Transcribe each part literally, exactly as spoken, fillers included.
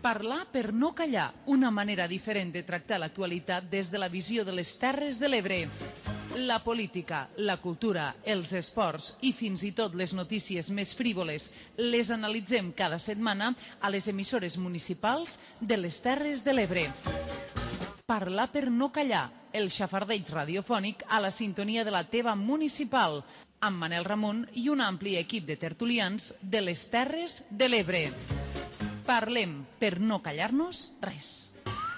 Parlar per no callar, una manera diferent de tractar l'actualitat des de la visió de les Terres de l'Ebre. La política, la cultura, els esports i fins i tot les notícies més frívoles les analitzem cada setmana a les emissores municipals de les Terres de l'Ebre. Parlar per no callar, el xafardeig radiofònic a la sintonia de la teva municipal, amb Manel Ramon i un ampli equip de tertulians de les Terres de l'Ebre. Parlem per no callar-nos res.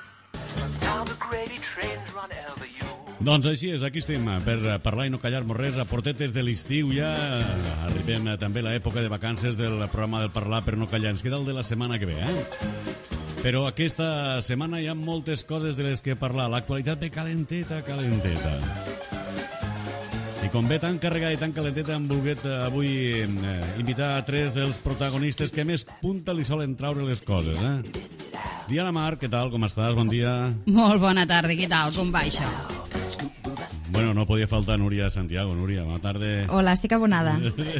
Doncs així és, aquí estem per parlar i no callar-nos res a portetes de l'estiu. Ja arribem també a l'època de vacances del programa del Parlar per no callar. Ens queda el de la setmana que ve, eh? Però aquesta setmana hi ha moltes coses de les que parlar. L'actualitat ve calenteta, calenteta. I com ve tan carregada i tan calenteta, hem volgut avui eh, invitar a tres dels protagonistes que més punta li solen traure les coses, eh? Diana Mar, què tal? Com estàs? Bon dia. Molt bona tarda, què tal? Com va això? Bueno, no podia faltar Núria Santiago. Núria, bona tarda. Hola, estic abonada.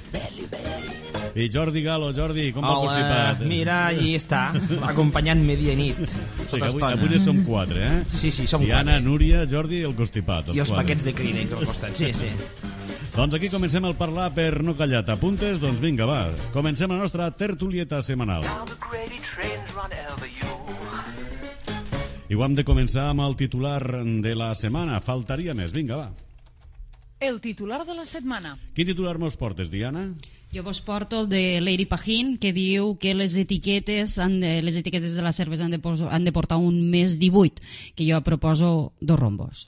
I Jordi Galo, Jordi, com va el constipat? Mira, allí està, acompanyant-me dia i nit. O sigui, avui, avui ne som quatre, eh? Sí, sí, som Diana, quatre. Núria, Jordi i el constipat. I els quatre. paquets de Kleenex al costat, sí, sí. Doncs aquí comencem el Parlar per no callar. T'apuntes? Doncs vinga, va. Comencem la nostra tertulieta setmanal. I ho hem de començar amb el titular de la setmana. Faltaria més. Vinga, va. El titular de la setmana. Quin titular mos portes, Diana? Jo vos porto el de Lady Pajín, que diu que les etiquetes han de, les etiquetes de la cervesa han de, pos, han de portar un més divuit, que jo proposo dos rombos.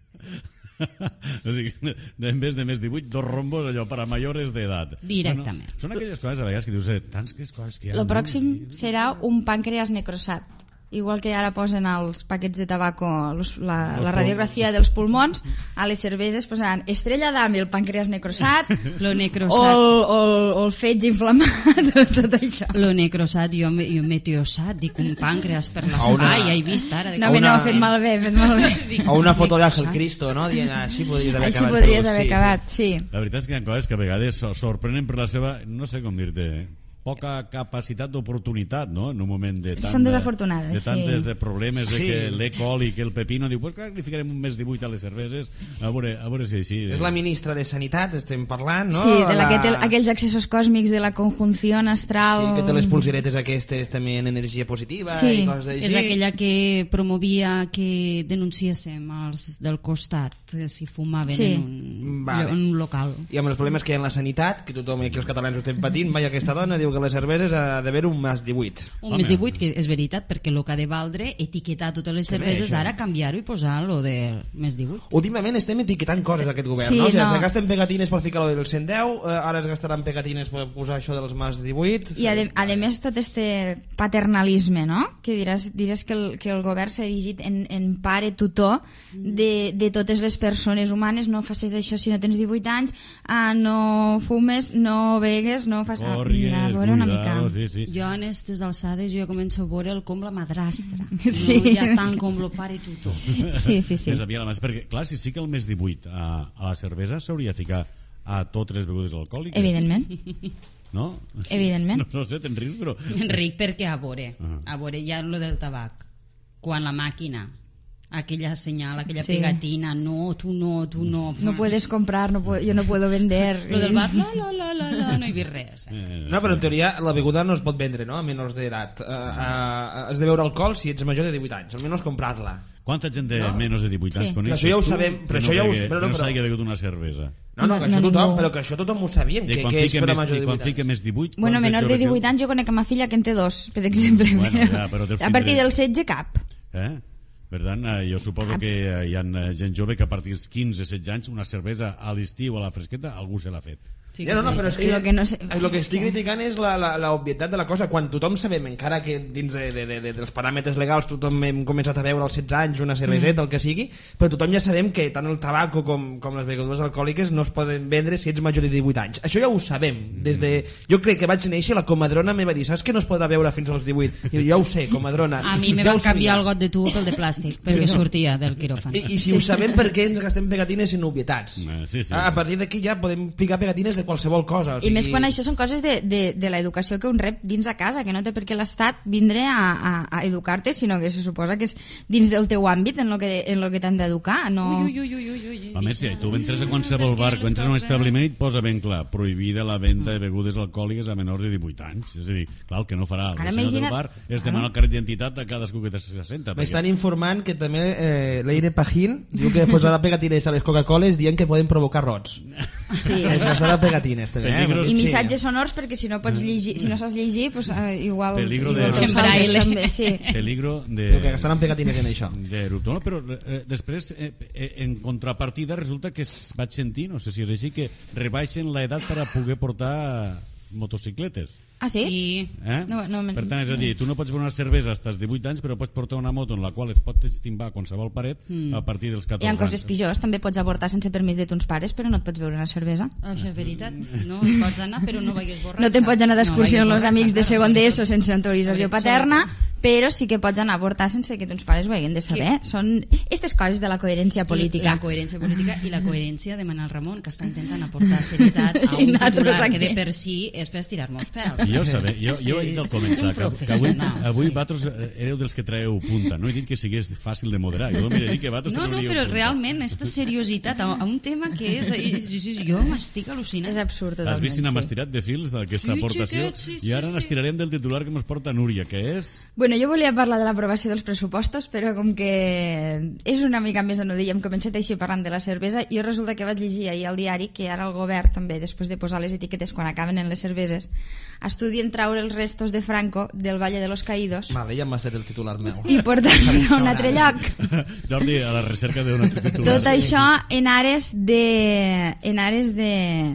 O sigui, en vez de més divuit, dos rombos, allò, per a mayores d'edat. Directament. Bueno, són aquelles coses, a vegades, que dius, eh, tants que coses que hi ha... El pròxim serà un pàncreas necrosat. Igual que ara posen els paquets de tabaco, los, la, la radiografia dels pulmons, a les cerveses posaran estrella d'am i el pàncreas necrosat, Lo o, necrosat, el, o, el, o el fetge inflamat, tot això. lo necrosat, jo, me- jo meteosat, dic un pàncreas per A una- l'espai, ja he vist ara. No, una- no, ha fet malbé, ha fet malbé. Dic, O una foto d'Àngel necrosat. Cristo, no? Dient, així podries haver Així acabat. podries tot. haver Sí, acabat, sí. La veritat és que hi ha coses que a vegades so- sorprenen per la seva, no sé com dir-te, poca capacitat d'oportunitat, no? En un moment de tant Són de- desafortunades, de tantes sí. de problemes, de Sí. que l'E-col i que el pepino, diu, pues clar, li ficarem un més divuit a les cerveses, a veure, a veure si així... És la ministra de Sanitat, estem parlant, no? Sí, de la, La- que té aquells accessos còsmics de la conjunció astral... Sí, que té les pulseretes aquestes també en energia positiva Sí. i coses així. És aquella que promovia que denunciéssim els del costat eh, si fumaven Sí. en, un, Vale. en un local. I amb els problemes que hi ha en la sanitat, que tothom aquí els catalans ho estem patint, vaja, aquesta dona diu que les cerveses ha d'haver un més divuit. Un més divuit, que és veritat, perquè el que ha de valdre etiquetar totes les Que bé, cerveses, això. ara canviar-ho i posar lo de més divuit. Últimament estem etiquetant coses aquest govern, Sí, no? O sigui, no. se gasten pegatines per ficar-lo del cent deu, eh, ara es gastaran pegatines per posar això dels més divuit. I a, de, a de més tot este paternalisme, no? Que diràs, diràs que, el, que el govern s'ha erigit en, en pare tutor de, de totes les persones humanes. No facis això si no tens divuit anys, ah, no fumes, no begues, no fas... Ah, Corries, a veure una cuidado, mica. sí, sí. Jo en aquestes alçades jo ja començo a veure el com la madrastra, Sí. no ja tant com el pare tutor. Sí, sí, sí. És aviat la mà, perquè, clar, si sí que el més divuit a, a la cervesa s'hauria de ficar a totes les begudes alcohòliques. Evidentment. No? Evidentment. No, no sé, te'n rius, però... Enric, perquè a veure, a veure ja lo del tabac, quan la màquina, aquella senyal, aquella Sí. pegatina, no, tu no, tu no. No puedes comprar, no puedo, yo no puedo vender. Lo del bar, la, la, la, la, la, no hi he vist res. Eh? No, però en teoria la beguda no es pot vendre, no?, a menors d'edat. Uh, uh, has de beure alcohol si ets major de divuit anys, almenys comprar-la. Quanta gent de no? menys de divuit anys Sí. coneixes Però això ja ho tu sabem, però que això no ja ho- begue- però no, que no però- s'hagi begut una cervesa? No, no, No, que no això tothom, ningú. però que això tothom ho sabíem, I que, quan que és fique per a més, major i de quan divuit fique anys. més divuit... Bueno, quants menor de joves divuit anys jo conec a ma filla que en té dos, per exemple. Bueno, ja, però deus a partir tindre- del setze cap. Eh? Per tant, eh, jo suposo que eh, hi ha eh, gent jove que a partir dels quinze setze anys una cervesa a l'estiu a la fresqueta algú se l'ha fet. Sí, Ja, no, no, però és que, I lo que no sé- el que estic criticant és la, la, la obvietat de la cosa, quan tothom sabem, encara que dins de, de, de, de, dels paràmetres legals tothom hem començat a veure als setze anys una cerveseta, mm. el que sigui, però tothom ja sabem que tant el tabaco com, com les begudes alcohòliques no es poden vendre si ets major de divuit anys. Això ja ho sabem. Des de... Jo crec que vaig néixer, la comadrona me va dir, saps que no es podrà veure fins als divuit? I jo, ja ho sé, comadrona. A mi me ja van ho canviar sabia. el got de tubo pel de plàstic, perquè sortia del quiròfan. I, I si ho sabem, per què ens gastem pegatines en obvietats? Eh, sí, sí. A, a partir d'aquí ja podem ficar pegatines de qualsevol cosa. O sigui... I més quan això són coses de, de, de l'educació que un rep dins a casa, que no té per què l'Estat vindre a, a, a educar-te, sinó que se suposa que és dins del teu àmbit en lo que, en lo que t'han d'educar. No... Ui, ui, ui, ui, ui. A més, si tu entres a qualsevol bar, quan entres a un establiment i et posa ben clar, prohibida la venda de begudes alcohòliques a menors de divuit anys. És a dir, clar, el que no farà el senyor del bar és demanar el carnet d'identitat a cadascú que se senta. M'estan informant que també eh, Leire Pajín diu que posarà pegatines a les Coca-Coles dient que poden provocar rots. Sí. Es gastarà pegatines també, eh? I missatges sonors perquè si no pots llegir, si no saps llegir, pues, eh, igual peligro igual de en braille també, sí. Peligro de diu que gastaran pegatines en això. De erupto, no, però eh, després eh, eh, en contrapartida resulta que es, vaig sentir, no sé si és així, que rebaixen l'edat per a poder portar motocicletes. Ah, sí? I... Eh? No, no, per tant, és a dir, tu no pots beure una cervesa fins als divuit anys, però pots portar una moto en la qual es pot estimbar qualsevol paret mm. a partir dels catorze anys. Hi ha anys. coses pitjors, també pots avortar sense permís de tons pares, però no et pots beure una cervesa. Això és veritat, no pots anar, però no vagis borratxa. No te'n pots anar d'excursió amb els amics de segon d'ESO sense autorització Sobretot. paterna, però sí que pots anar a avortar sense que tons pares ho hagin de saber. Que... Són aquestes coses de la coherència política. La coherència política i la coherència de Manel Ramon, que està intentant aportar serietat a un titular que de per si és per estirar-nos pèls. Jo, saber, jo, jo he dit al començar que, que avui, avui sí. vosaltres éreu dels que traeu punta. No he dit que sigués fàcil de moderar. Jo m'he dit que vosaltres no, no, però punta. Realment, aquesta seriositat a, a un tema que és... Jo m'estic al·lucinant. És absurd totalment. Has vist si n'hem sí. estirat de fils d'aquesta sí, aportació? Xiquet, sí, I ara sí, n'estirarem del titular que ens porta Núria, que és... Bueno, jo volia parlar de l'aprovació dels pressupostos, però com que és una mica més anudilla, hem començat així parlant de la cervesa, jo resulta que vaig llegir ahir al diari que ara el govern també, després de posar les etiquetes quan acaben en les cerveses, estudien traure els restos de Franco del Valle de los Caídos. Vale, ja m'ha set el titular meu. I portar-los a un altre lloc. Jordi, a la recerca d'un altre titular. Tot això en ares de en ares de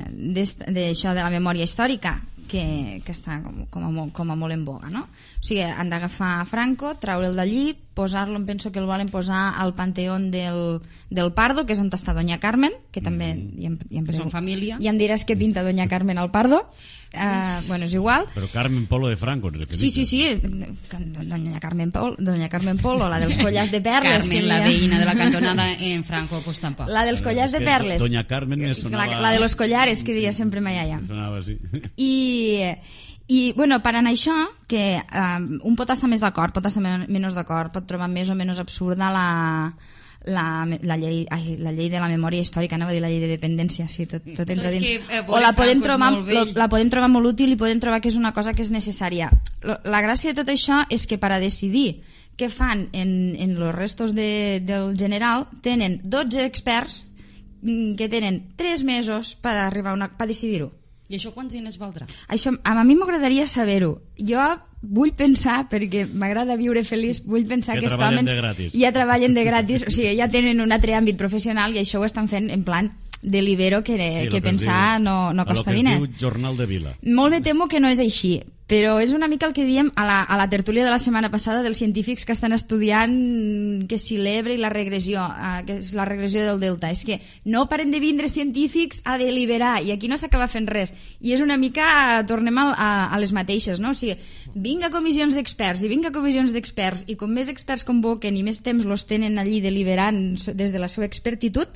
d'això de, de la memòria històrica, que, que està com, com, a molt, com a molt en boga, no? O sigui, han d'agafar Franco, traure'l d'allí, posar-lo, em penso que el volen posar al panteón del, del Pardo, que és on està Doña Carmen, que també hi hem, hi hem Són família. Ja em diràs què pinta Doña Carmen al Pardo. Uh, bueno, és igual. Però Carmen Polo de Franco, no? Sí, sí, sí, Doña Carmen Polo, Doña Carmen Polo, la dels collars de perles. Carmen, que la ha... veïna de la cantonada en Franco, pues tampoc. La dels collars de perles. Doña Carmen me sonava... La, la de los collares, que deia sempre ma iaia. Sonava així. I... I, bueno, parant això, que um, un pot estar més d'acord, pot estar men menys d'acord, pot trobar més o menys absurda la, la, la, llei, ai, la llei de la memòria històrica, anava a dir la llei de dependència, sí, tot, tot entra dins. Que, eh, o la podem, trobar, lo, la podem trobar molt útil i podem trobar que és una cosa que és necessària. Lo, la gràcia de tot això és que per a decidir què fan en, en los restos de, del general tenen dotze experts que tenen tres mesos per arribar a una, per decidir-ho. I això quants diners valdrà? Això, a mi m'agradaria saber-ho. Jo vull pensar, perquè m'agrada viure feliç, vull pensar que, que aquests homes ja treballen de gratis, o sigui, ja tenen un altre àmbit professional i això ho estan fent en plan de libero que, sí, que pensar diu, no, no costa diners. El que es diu Jornal de Vila. Molt me temo que no és així, però és una mica el que diem a la, a la tertúlia de la setmana passada dels científics que estan estudiant que si l'Ebre i la regressió, eh, que és la regressió del delta. És que no paren de vindre científics a deliberar i aquí no s'acaba fent res. I és una mica, tornem a, a, a les mateixes, no? O sigui, vinga comissions d'experts i vinga comissions d'experts i com més experts convoquen i més temps los tenen allí deliberant des de la seva expertitud,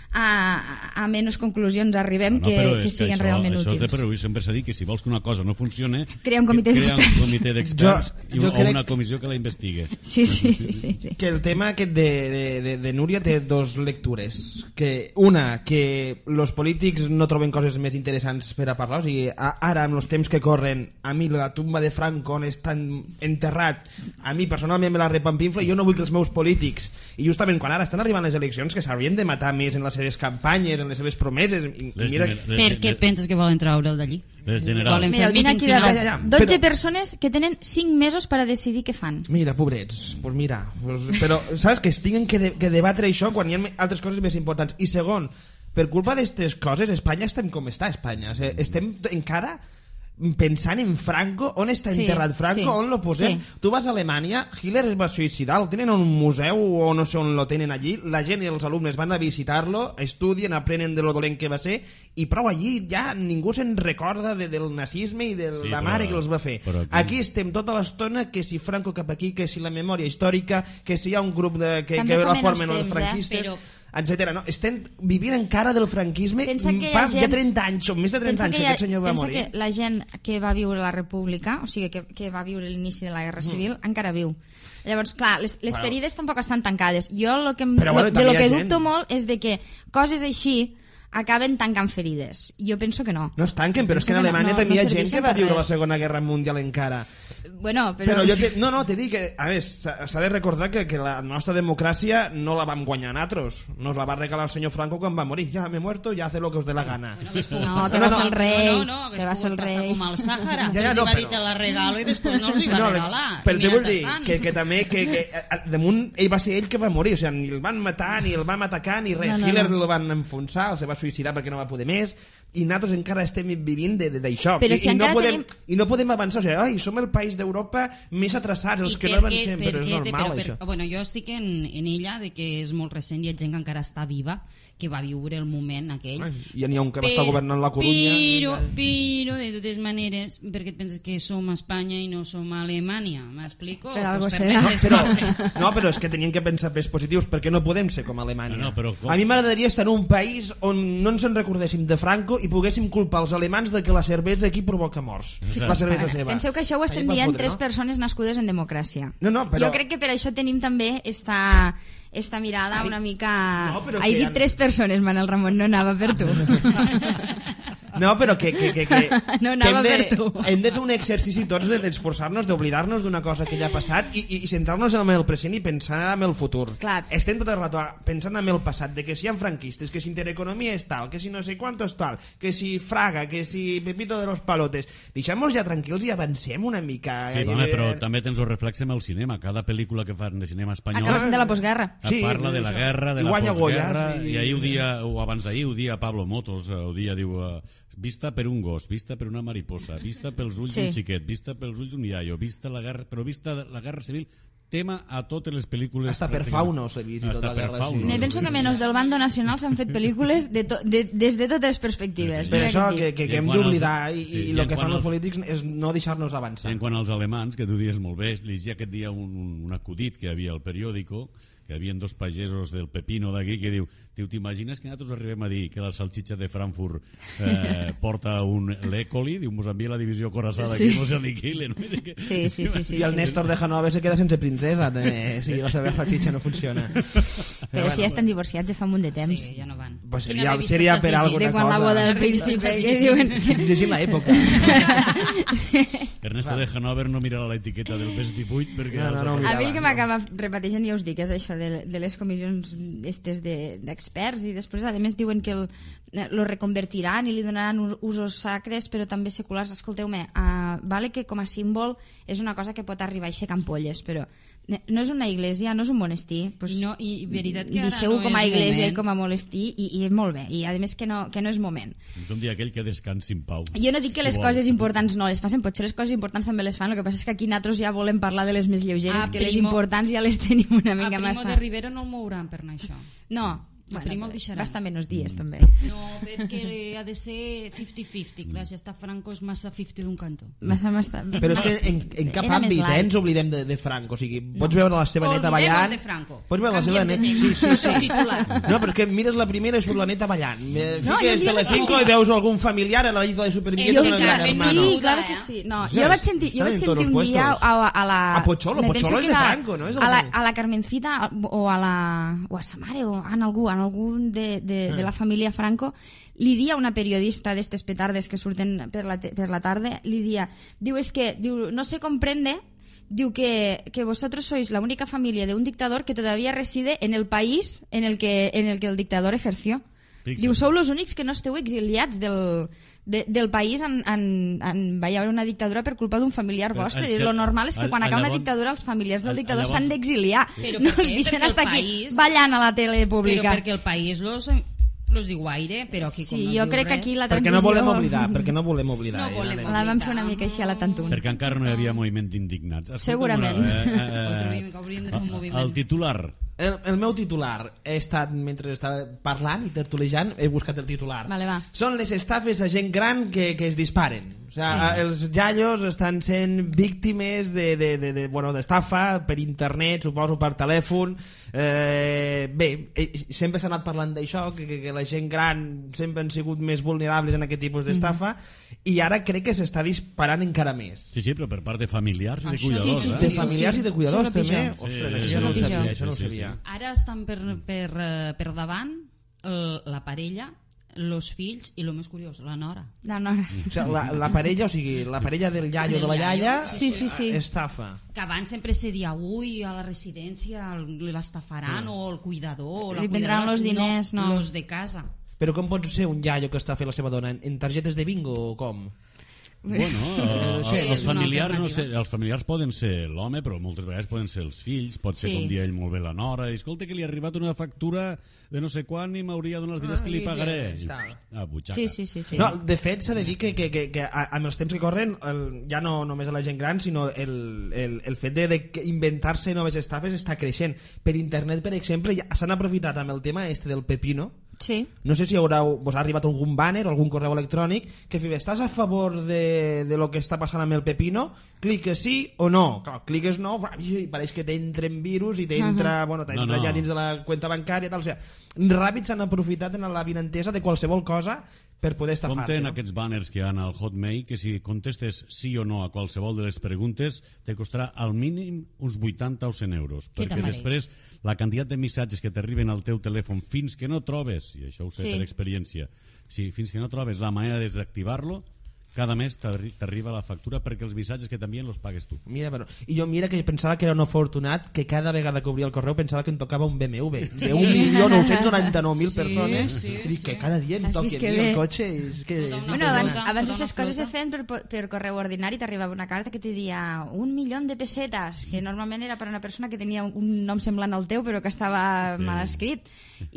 a, a menys conclusions arribem no, que, que siguin això, realment això útils. Això de per sempre s'ha dit que si vols que una cosa no funcione, crea un comitè d'experts, un comitè d'experts i, o crec... una comissió que la investigue. Sí, sí, sí, sí, sí. Que el tema aquest de, de, de, de Núria té dos lectures. Que una, que els polítics no troben coses més interessants per a parlar. O sigui, a, ara, amb els temps que corren, a mi la tumba de Franco on està enterrat, a mi personalment me la repampinfla i jo no vull que els meus polítics, i justament quan ara estan arribant les eleccions, que s'haurien de matar més en les seves campanyes, en les seves promeses. I, les mira... les, per què et penses que volen treure'l d'allí? Mira, vine aquí de ja, ja, dotze però... persones que tenen cinc mesos per a decidir què fan. Mira, pobrets, pues mira, pues, però saps que es tinguin que, de, que debatre això quan hi ha altres coses més importants. I segon, per culpa d'aquestes coses, Espanya estem com està Espanya. O sigui, estem encara pensant en Franco, on està sí, enterrat Franco, sí, on lo posem. Sí. Tu vas a Alemanya, Hitler es va suïcidar, el tenen en un museu o no sé on lo tenen allí, la gent i els alumnes van a visitar-lo, estudien, aprenen de lo dolent que va ser, i prou allí ja ningú se'n recorda de, del nazisme i de sí, la mare però, que els va fer. Aquí... aquí estem tota l'estona que si Franco cap aquí, que si la memòria històrica, que si hi ha un grup de, que, que la formen els franquistes... Eh? Però... etcètera. No, estem vivint encara del franquisme fa ja trenta anys, o més de trenta anys que aquest senyor va pensa morir. Pensa que la gent que va viure la República, o sigui, que, que va viure l'inici de la Guerra Civil, mm. encara viu. Llavors, clar, les, les bueno. ferides tampoc estan tancades. Jo lo que, Però, bueno, lo, de lo que gent. dubto molt és de que coses així acaben tancant ferides. Jo penso que no. No es tanquen, però és que en Alemanya no, també no hi ha gent que va viure la Segona Guerra Mundial encara. Bueno, però... però jo te, no, no, t'he dit que, a més, s'ha de recordar que, que la nostra democràcia no la vam guanyar nosaltres. Nos la va regalar el senyor Franco quan va morir. Ja m'he muerto, ja hace lo que os dé la gana. Bueno, que no, que va ser el rei. No, no, que, que va ser el rei. Com al Sàhara, ja, ja, que no, els va dir te la regalo i després no els hi va no, regalar. Però te vull dir que, que també que, que, damunt ell va ser ell que va morir, o sigui, ni el van matar, ni el van atacar, ni res. No, no, Hitler no. el van enfonsar, el se va suïcidar perquè no va poder més, i nosaltres encara estem vivint d'això. Però I, si i, no podem, tenim... I no podem avançar, o sigui, ai, som el país d'Europa més atrasats, els que no avancem, però és normal, però, això. Però, bueno, jo estic en, en ella de que és molt recent i hi ha gent que encara està viva, que va viure el moment aquell. Ai, ja n'hi ha un que va estar governant la Corunya. Però, però, de totes maneres, perquè et penses que som a Espanya i no som a Alemanya? M'explico? Per algo pues serà. No, però, no, però és que tenien que pensar pes positius, perquè no podem ser com Alemanya. No, no, però com... A mi m'agradaria estar en un país on no ens en recordéssim de Franco i poguéssim culpar els alemans de que la cervesa aquí provoca morts. Exacte. La cervesa seva. Penseu que això ho estem dient fotre, tres no? persones nascudes en democràcia. No, no, però... Jo crec que per això tenim també esta, esta mirada Ai, una mica... No, He dit han... tres persones, Manel Ramon, no anava per tu. No, però que, que, que, que, no que hem, anava de, per tu. hem de fer un exercici tots d'esforçar-nos, de, d'oblidar-nos d'una cosa que ja ha passat i, i, i centrar-nos en el present i pensar en el futur. Clar. Estem tot el rato pensant en el passat, de que si hi ha franquistes, que si intereconomia és tal, que si no sé quanto és tal, que si Fraga, que si Pepito de los Palotes. Deixem-nos ja tranquils i avancem una mica. Sí, home, però també tens el reflex amb el cinema. Cada pel·lícula que fan de cinema espanyol Acaba sent de la postguerra. Sí, parla de la guerra, de la postguerra. postguerra, Sí. I ahir ho dia, o abans d'ahir ho dia Pablo Motos, ho dia, diu... Uh, vista per un gos, vista per una mariposa, vista pels ulls sí. d'un xiquet, vista pels ulls d'un iaio, vista la guerra, però vista la guerra civil, tema a totes les pel·lícules. Hasta per Faunos he vist. Hasta per Faunos. Me penso que menys del bando nacional s'han fet pel·lícules de to, de, des de totes les perspectives. Sí, sí. Per això que, que, que hem d'oblidar i, sí, i el que fan els els polítics és no deixar-nos avançar. I en quant als alemans, que tu dius molt bé, llegia aquest dia un, un, un acudit que hi havia al periòdico, que hi havia dos pagesos del Pepino d'aquí que diu, diu t'imagines que nosaltres arribem a dir que la salxitxa de Frankfurt eh, porta un l'Ecoli, diu, mos envia la divisió coraçada sí. que no s'aniquilen. Sí, sí, sí, sí, I el sí. Néstor de Hannover se queda sense princesa també, si la seva salxitxa no funciona. Però si ja estan divorciats de fa un munt de temps. Sí, ja no van. Pues seria, seria per alguna cosa. De quan la boda del príncipe, que diuen... Llegim l'època. Ernesto de Hannover no mirarà l'etiqueta del bes divuit perquè... No, no, no, a mi el que m'acaba repeteixent, ja us dic, és això de, de les comissions estes d'experts de, i després a més diuen que el, lo reconvertiran i li donaran usos sacres però també seculars. Escolteu-me, uh, vale que com a símbol és una cosa que pot arribar a aixecar ampolles, però no és una iglesia, no és un monestir, pues, no, i veritat que ara deixeu no com a iglesia moment. i com a monestir i, i molt bé, i a més que no, que no és moment. Com dir aquell que descansi en pau. Jo no dic que les coses importants no les facin, potser les coses importants també les fan, el que passa és que aquí nosaltres ja volem parlar de les més lleugeres, a que primo, les importants ja les tenim una mica massa. A Primo de Rivera no el mouran per anar això. No, Bueno, bueno, basta menys dies, també. No, perquè ha de ser cinquanta cinquanta. Clar, si està Franco és massa cinquanta d'un cantó. Massa, massa... Però és que en, en cap Era àmbit eh, ens oblidem de, de Franco. O sigui, pots no. veure la seva neta ballant... De Franco. Pots veure Canviem la seva neta... Sí, sí, sí. No, però és que mires la primera i surt la neta ballant. No, Fiques Telecinco i veus algun familiar a la isla de Supervivientes jo, amb el gran hermano. Sí, claro que sí. No, jo vaig sentir, jo vaig sentir un dia a, a la... A Pocholo, Pocholo és de Franco, no? És a, la, a la Carmencita o a la... o a sa mare o en algú, en algun de De, de la família Franco, li dia una periodista d'estes petardes que surten per la, per la tarda, li dia, diu, es que, diu, no se comprende, diu que, que vosotros sois la única familia de un dictador que todavía reside en el país en el que, en el, que el dictador ejerció. Pixel. Diu, sou los únics que no esteu exiliats del, de, del país en, en, en va hi haver una dictadura per culpa d'un familiar però vostre. Que, lo normal és que quan acaba una dictadura els familiars del dictador s'han d'exiliar. No els deixen estar aquí país, ballant a la tele pública. Però perquè el país los, los diu aire, però aquí com sí, no jo crec res. que aquí la transició... Perquè no volem oblidar, perquè no volem oblidar. No volem oblidar. La vam fer una mica així a la tantun. Perquè encara no hi havia moviment d'indignats. Escolta, segurament. Una, eh, eh, hauríem de fer un moviment. El titular... El, el meu titular he estat, mentre estava parlant i tertulejant, he buscat el titular. Vale, va. Són les estafes a gent gran que, que es disparen. sea, sí. Els iaios estan sent víctimes de, de, de, de, bueno, d'estafa per internet, suposo per telèfon. Eh, bé, sempre s'ha anat parlant d'això, que, que, que la gent gran sempre han sigut més vulnerables en aquest tipus d'estafa, mm-hmm. i ara crec que s'està disparant encara més. Sí, sí, però per part de familiars i de Això, cuidadors. sí, sí, eh? sí, De familiars sí, sí. i de cuidadors Això és també. el Ostres, Sí, això no ho sí, sabia, sí, això no ho sí, sabia. sí. Ara estan per, per, per davant el, la parella, los fills i el més curiós, la nora. La nora. O sigui, la, la parella, o sigui, la parella del iaio o de la iaia, Sí, sí, sí. estafa. Que abans sempre se dia, ui, a la residència l'estafaran, mm. o el cuidador, o la Li prendran cuidadora. los diners, no. Los de casa. Però com pot ser un iaio que està fent la seva dona? En targetes de bingo o com? Bueno, eh, Sí, els, és una familiars, no alternativa. sé, els familiars poden ser l'home, però moltes vegades poden ser els fills, pot ser Sí. com dia ell molt bé la nora, i escolta que li ha arribat una factura de no sé quan i m'hauria donat els diners Ah, que li ja pagaré. està. Ah, butxaca. Sí, sí, sí, sí. No, de fet, s'ha de dir que, que, que, que a- amb els temps que corren, el, ja no només a la gent gran, sinó el, el, el fet de, de que inventar-se noves estafes està creixent. Per internet, per exemple, ja s'han aprofitat amb el tema este del pepino. Sí. No sé si haurà, vos ha arribat algun banner o algun correu electrònic que fi, estàs a favor de, de lo que està passant amb el pepino, cliques sí o no. Clar, cliques no i pareix que t'entren virus i t'entra, uh-huh. bueno, t'entra No, no. ja dins de la cuenta bancària, tal. O sigui, ràpid s'han aprofitat en la vinentesa de qualsevol cosa per poder estafar-te. Compte en No? aquests banners que hi ha al Hotmail que si contestes sí o no a qualsevol de les preguntes te costarà al mínim uns vuitanta o cent euros, Què perquè te'n mereix? després la quantitat de missatges que t'arriben al teu telèfon fins que no trobes, i això ho sé Sí. per experiència, si fins que no trobes la manera de desactivar-lo, cada mes t'arri- t'arriba la factura perquè els missatges que t'envien los pagues tu. Mira, però, i jo mira que pensava que era un afortunat que cada vegada que obria el correu pensava que em tocava un B M W de un milió nou-cents noranta-nou mil Sí, persones sí, i dic sí. que cada dia em Has toqui vist a que mi bé? el cotxe i és que... Tota és una Bueno, flota, abans, tota abans una aquestes coses se flota. feien per, per correu ordinari, t'arribava una carta que te dia un milió de pessetes, que normalment era per a una persona que tenia un nom semblant al teu però que estava Sí. mal escrit,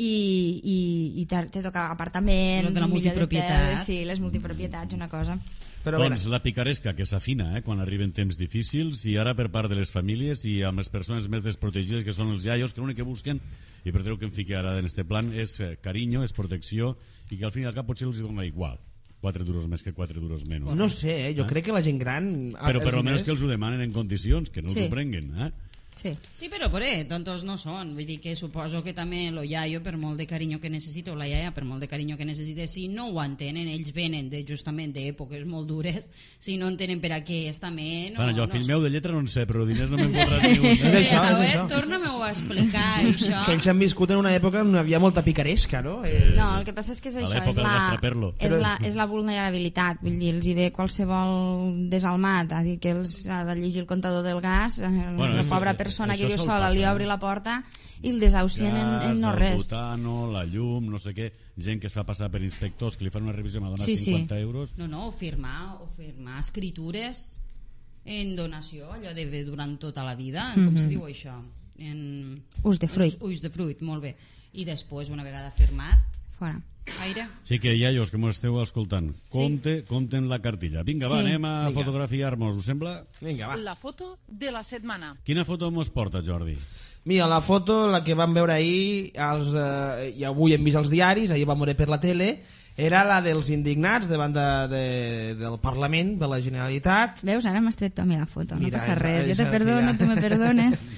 i, i, i te, te tocava apartaments, Lo de la un milió multipropietat. teles, sí, les multipropietats, una cosa. Però Doncs bé, la picaresca que s'afina eh, quan arriben temps difícils, i ara per part de les famílies i amb les persones més desprotegides que són els iaios, que l'únic que busquen, i per treu que em fiqui ara en este plan, és eh, carinyo, és protecció, i que al fin i al cap potser els dona igual quatre duros més que quatre duros menys. no sé, eh? jo crec que la gent gran... Però per els almenys diners- que els ho demanen en condicions, que no Sí. els ho prenguen. Eh? Sí. Sí, però por eh, tontos no són. Vull dir que suposo que també lo iaio, per molt de carinyo que necessita, o la iaia, per molt de carinyo que necessita, si no ho entenen, ells venen de, justament d'èpoques molt dures, si no entenen per a què és també... No, bueno, jo, no fill sé. meu, de lletra no en sé, però diners no me'n borrat ni un. És Eh? això, a és veure, això. torna-m'ho a explicar, això. Que ells han viscut en una època on hi havia molta picaresca, no? Eh, No, el que passa és que és A això, l'època és del la, Gastraperlo. és, la, és la vulnerabilitat, vull dir, els hi ve qualsevol desalmat a dir que els ha de llegir el comptador del gas, Bueno, bueno, la és- pobra persona això que viu sol sola passar, li eh? obri la porta i el desahucien en, en no el res. butano, la llum, no sé què, gent que es fa passar per inspectors, que li fan una revisió i m'ha donat Sí, sí. cinquanta euros. No, no, o firmar, o firmar escritures en donació, allò de durant tota la vida, com se diu això? En... Ús de fruit. En ulls de fruit, molt bé. I després, una vegada firmat, Fora. aire. Sí que iaios que m'ho esteu escoltant, compte, compte en la cartilla. Vinga, va, Sí. anem a Vinga. fotografiar-nos, us sembla? Vinga, va. La foto de la setmana. Quina foto mos porta, Jordi? Mira, la foto, la que vam veure ahir als, eh, i avui hem vist als diaris, ahir vam veure per la tele, era la dels indignats davant de, de, del Parlament de la Generalitat. Veus, ara m'has tret tu a mi la foto, no Mira, passa és- res, és jo te el que perdono, hi ha. tu me perdones.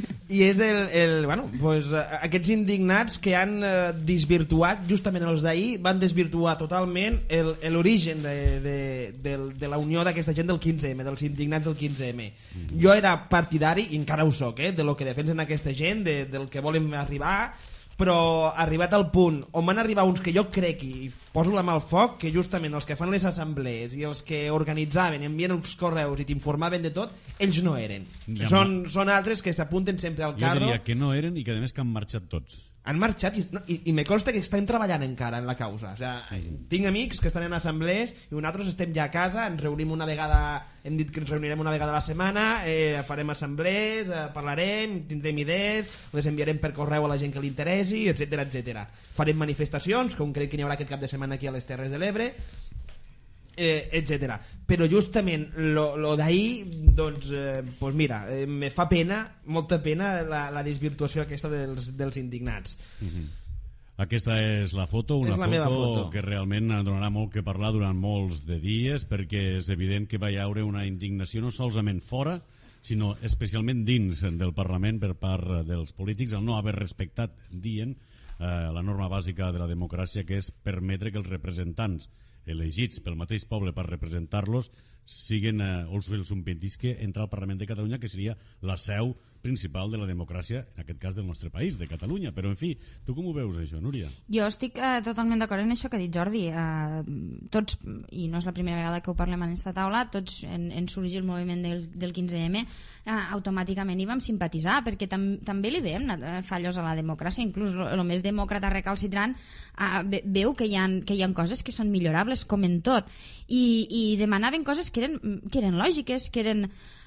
I és el, el, bueno, pues, eh, aquests indignats que han eh, desvirtuat, justament els d'ahir, van desvirtuar totalment el- l'origen de, de, de, de la unió d'aquesta gent del quinze eme, dels indignats del quinze eme. Jo era partidari, i encara ho soc, eh, de lo que defensen aquesta gent, de, del que volen arribar, però arribat al punt on van arribar uns que jo crec, i poso la mà al foc, que justament els que fan les assemblees i els que organitzaven, envien uns correus i t'informaven de tot, ells no eren. Ja, Són, són altres que s'apunten sempre al Jo carro. diria que no eren i que a més que han marxat tots. Han marxat i, no, i, i me consta que estan treballant encara en la causa. O sea, tinc amics que estan en assemblees i nosaltres estem ja a casa, ens reunim una vegada, hem dit que ens reunirem una vegada a la setmana, eh, farem assemblees, eh, parlarem, tindrem idees, les enviarem per correu a la gent que li interessi, etc etc. Farem manifestacions, com crec que n'hi haurà aquest cap de setmana aquí a les Terres de l'Ebre, eh, etcètera. Però justament lo, lo d'ahir, doncs, eh, pues mira, eh, me fa pena, molta pena la, la desvirtuació aquesta dels, dels indignats. Aquesta és la foto, una és la meva foto, foto que realment donarà molt que parlar durant molts de dies, perquè és evident que va hi haure una indignació no solament fora, sinó especialment dins del Parlament per part dels polítics, al no haver respectat, dient, eh, la norma bàsica de la democràcia, que és permetre que els representants elegits pel mateix poble per representar-los siguin, eh, o els impedisque entrar al Parlament de Catalunya, que seria la seu principal de la democràcia, en aquest cas del nostre país, de Catalunya. Però, en fi, tu com ho veus, això, Núria? Jo estic eh, totalment d'acord en això que ha dit Jordi. Eh, tots, i no és la primera vegada que ho parlem en aquesta taula, tots en, en sorgir el moviment del, del quinze eme, eh, automàticament hi vam simpatitzar, perquè tam, també li veiem eh, fallos a la democràcia. Inclús el més demòcrata recalcitrant eh, ve, veu que hi, ha, que hi ha coses que són millorables, com en tot. I, i demanaven coses que eren, que eren lògiques, que eren...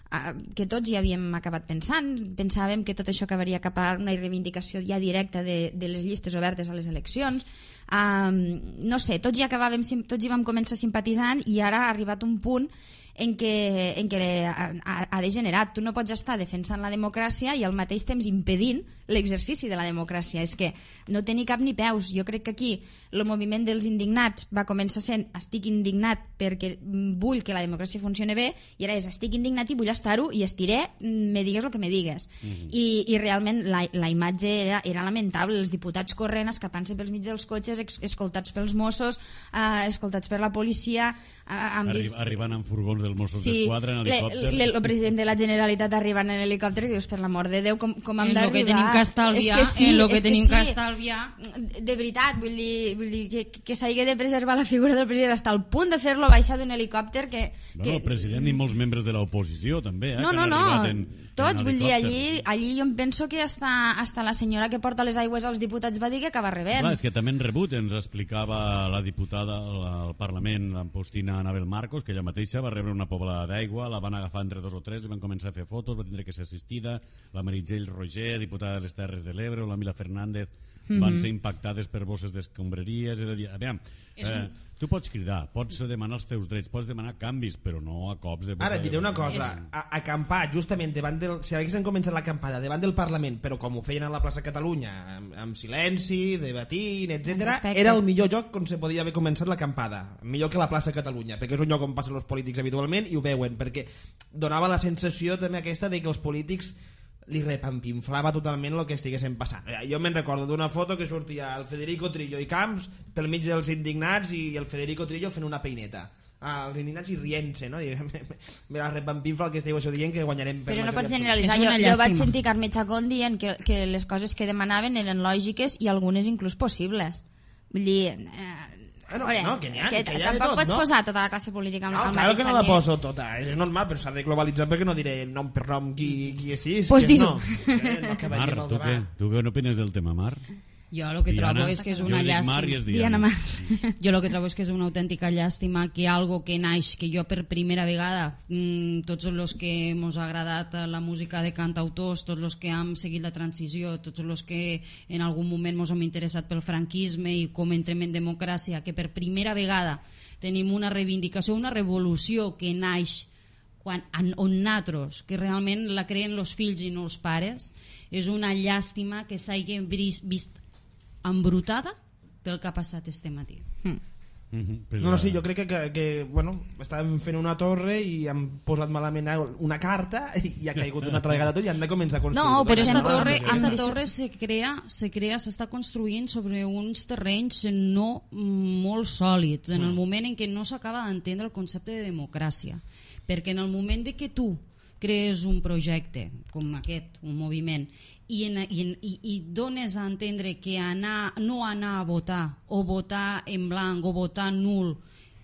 que tots ja havíem acabat pensant, pensàvem que tot això acabaria cap a una reivindicació ja directa de, de les llistes obertes a les eleccions. Um, no sé, tots ja acabàvem, tots hi vam començar simpatitzant i ara ha arribat un punt en què, en què ha, ha degenerat. Tu no pots estar defensant la democràcia i al mateix temps impedint l'exercici de la democràcia. És que no té ni cap ni peus. Jo crec que aquí el moviment dels indignats va començar sent estic indignat perquè vull que la democràcia funcioni bé, i ara és estic indignat i vull estar-ho i estiré, me digues el que me digues. Mm-hmm. I, i realment la, la imatge era, era lamentable, els diputats corrent, escapant-se pels mig dels cotxes, escoltats pels Mossos, eh, escoltats per la policia, eh, amb Arri arribant amb furgons del Mossos sí, d'Esquadra en helicòpter. El president de la Generalitat arribant en helicòpter i dius, per l'amor de Déu, com, com hem d'arribar? En lo que tenim que estalviar, que sí, en lo que que tenim sí. que estalviar. De veritat, vull dir, vull dir que, que s'hagi de preservar la figura del president fins al punt de fer-lo baixar d'un helicòpter que... Bueno, que... el president i molts membres de l'oposició també, eh? No, no, no, en, tots, en vull dir, allí, allí jo em penso que hasta, hasta la senyora que porta les aigües als diputats va dir que acaba rebent. Clar, és que també en rebut ens explicava la diputada al Parlament, l'Ampostina Anabel Marcos, que ella mateixa va rebre una poblada d'aigua, la van agafar entre dos o tres i van començar a fer fotos, va tindre que ser assistida, la Meritxell Roger, diputada de les Terres de l'Ebre, o la Mila Fernández, mm-hmm. van ser impactades per bosses d'escombraries. És a dir, a veure, eh, tu pots cridar, pots demanar els teus drets, pots demanar canvis, però no a cops de... Ara, diré una cosa, a, acampar justament davant del... Si haguessin començat l'acampada davant del Parlament, però com ho feien a la plaça Catalunya, amb, amb silenci, debatint, etcètera, era el millor lloc on se podia haver començat l'acampada, millor que la plaça Catalunya, perquè és un lloc on passen els polítics habitualment i ho veuen, perquè donava la sensació també aquesta de que els polítics li repampinflava totalment el que estiguessin passant. Jo me'n recordo d'una foto que sortia el Federico Trillo i Camps pel mig dels indignats i el Federico Trillo fent una peineta. Ah, els indignats i rient-se, no? I me la repampinfla el que esteu això dient que guanyarem... Per però no pots generalitzar. Jo, jo vaig sentir Carme Chacón dient que, que les coses que demanaven eren lògiques i algunes inclús possibles. Vull dir... Eh, Bueno, Veure, no, que n'hi ha, que, que hi ha de tampoc tot, pots no? posar tota la classe política al, no, al claro mateix que no la saquet. poso tota, és normal, però s'ha de globalitzar perquè no diré nom per nom qui, qui és sis, pues qui és dis-ho. no. Eh, no que Mar, tu què, tu què n'opines del tema, Mar? Jo el que Diana? trobo és que és una jo llàstima. Mar i és Diana Diana. Mar. Jo el que trobo és que és una autèntica llàstima que algo que naix, que jo per primera vegada, mmm, tots els que ens ha agradat la música de cantautors, tots els que hem seguit la transició, tots els que en algun moment ens hem interessat pel franquisme i com entrem en democràcia, que per primera vegada tenim una reivindicació, una revolució que naix quan, on nosaltres, que realment la creen els fills i no els pares, és una llàstima que s'hagi vist embrutada pel que ha passat este matí. Mm. Mm-hmm, No, no, sí, jo crec que, que, que bueno, estàvem fent una torre i han posat malament una carta i ha caigut una altra vegada tot i han de començar a construir. No, Però esta exemple, torre, amb- esta amb- torre se crea, se crea, s'està construint sobre uns terrenys no molt sòlids, en el moment en què no s'acaba d'entendre el concepte de democràcia. Perquè en el moment de que tu crees un projecte com aquest, un moviment, i, en, i, en, i, i dones a entendre que anar, no anar a votar o votar en blanc o votar nul,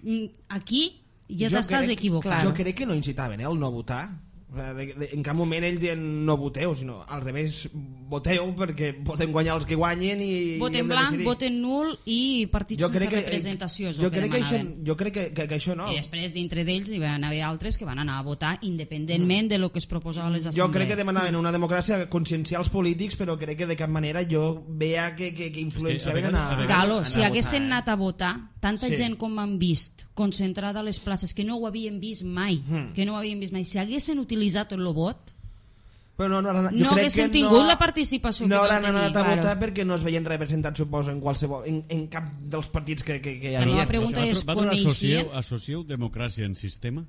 aquí ja t'estàs equivocant. Jo crec que no incitaven eh, el no votar. De, de, en cap moment ells diuen no voteu, sinó al revés, voteu perquè poden guanyar els que guanyen i voten blanc, voten nul i partits jo sense que, representació és jo el que crec que demanaven. això, jo crec que, que, que això no. I després dintre d'ells hi van haver altres que van anar a votar independentment de lo que es proposava a les assemblees. Jo crec que demanaven una democràcia conscienciar els polítics, però crec que de cap manera jo veia que, que, que influenciaven És que a vegades- a, a Galo, a si anar a haguessin votar, anat a votar, tanta Sí. gent com han vist concentrada a les places, que no ho havien vist mai, Mm. que no ho havien vist mai, si haguessin utilitzat el vot, Però no, no, no, no haguessin tingut la participació no que hauran van tenir. anat a Claro. votar perquè no es veien representats, suposo, en qualsevol en, en cap dels partits que, que, que hi Però havia. la pregunta és, Vosaltres coneixien? associeu, associeu democràcia en sistema?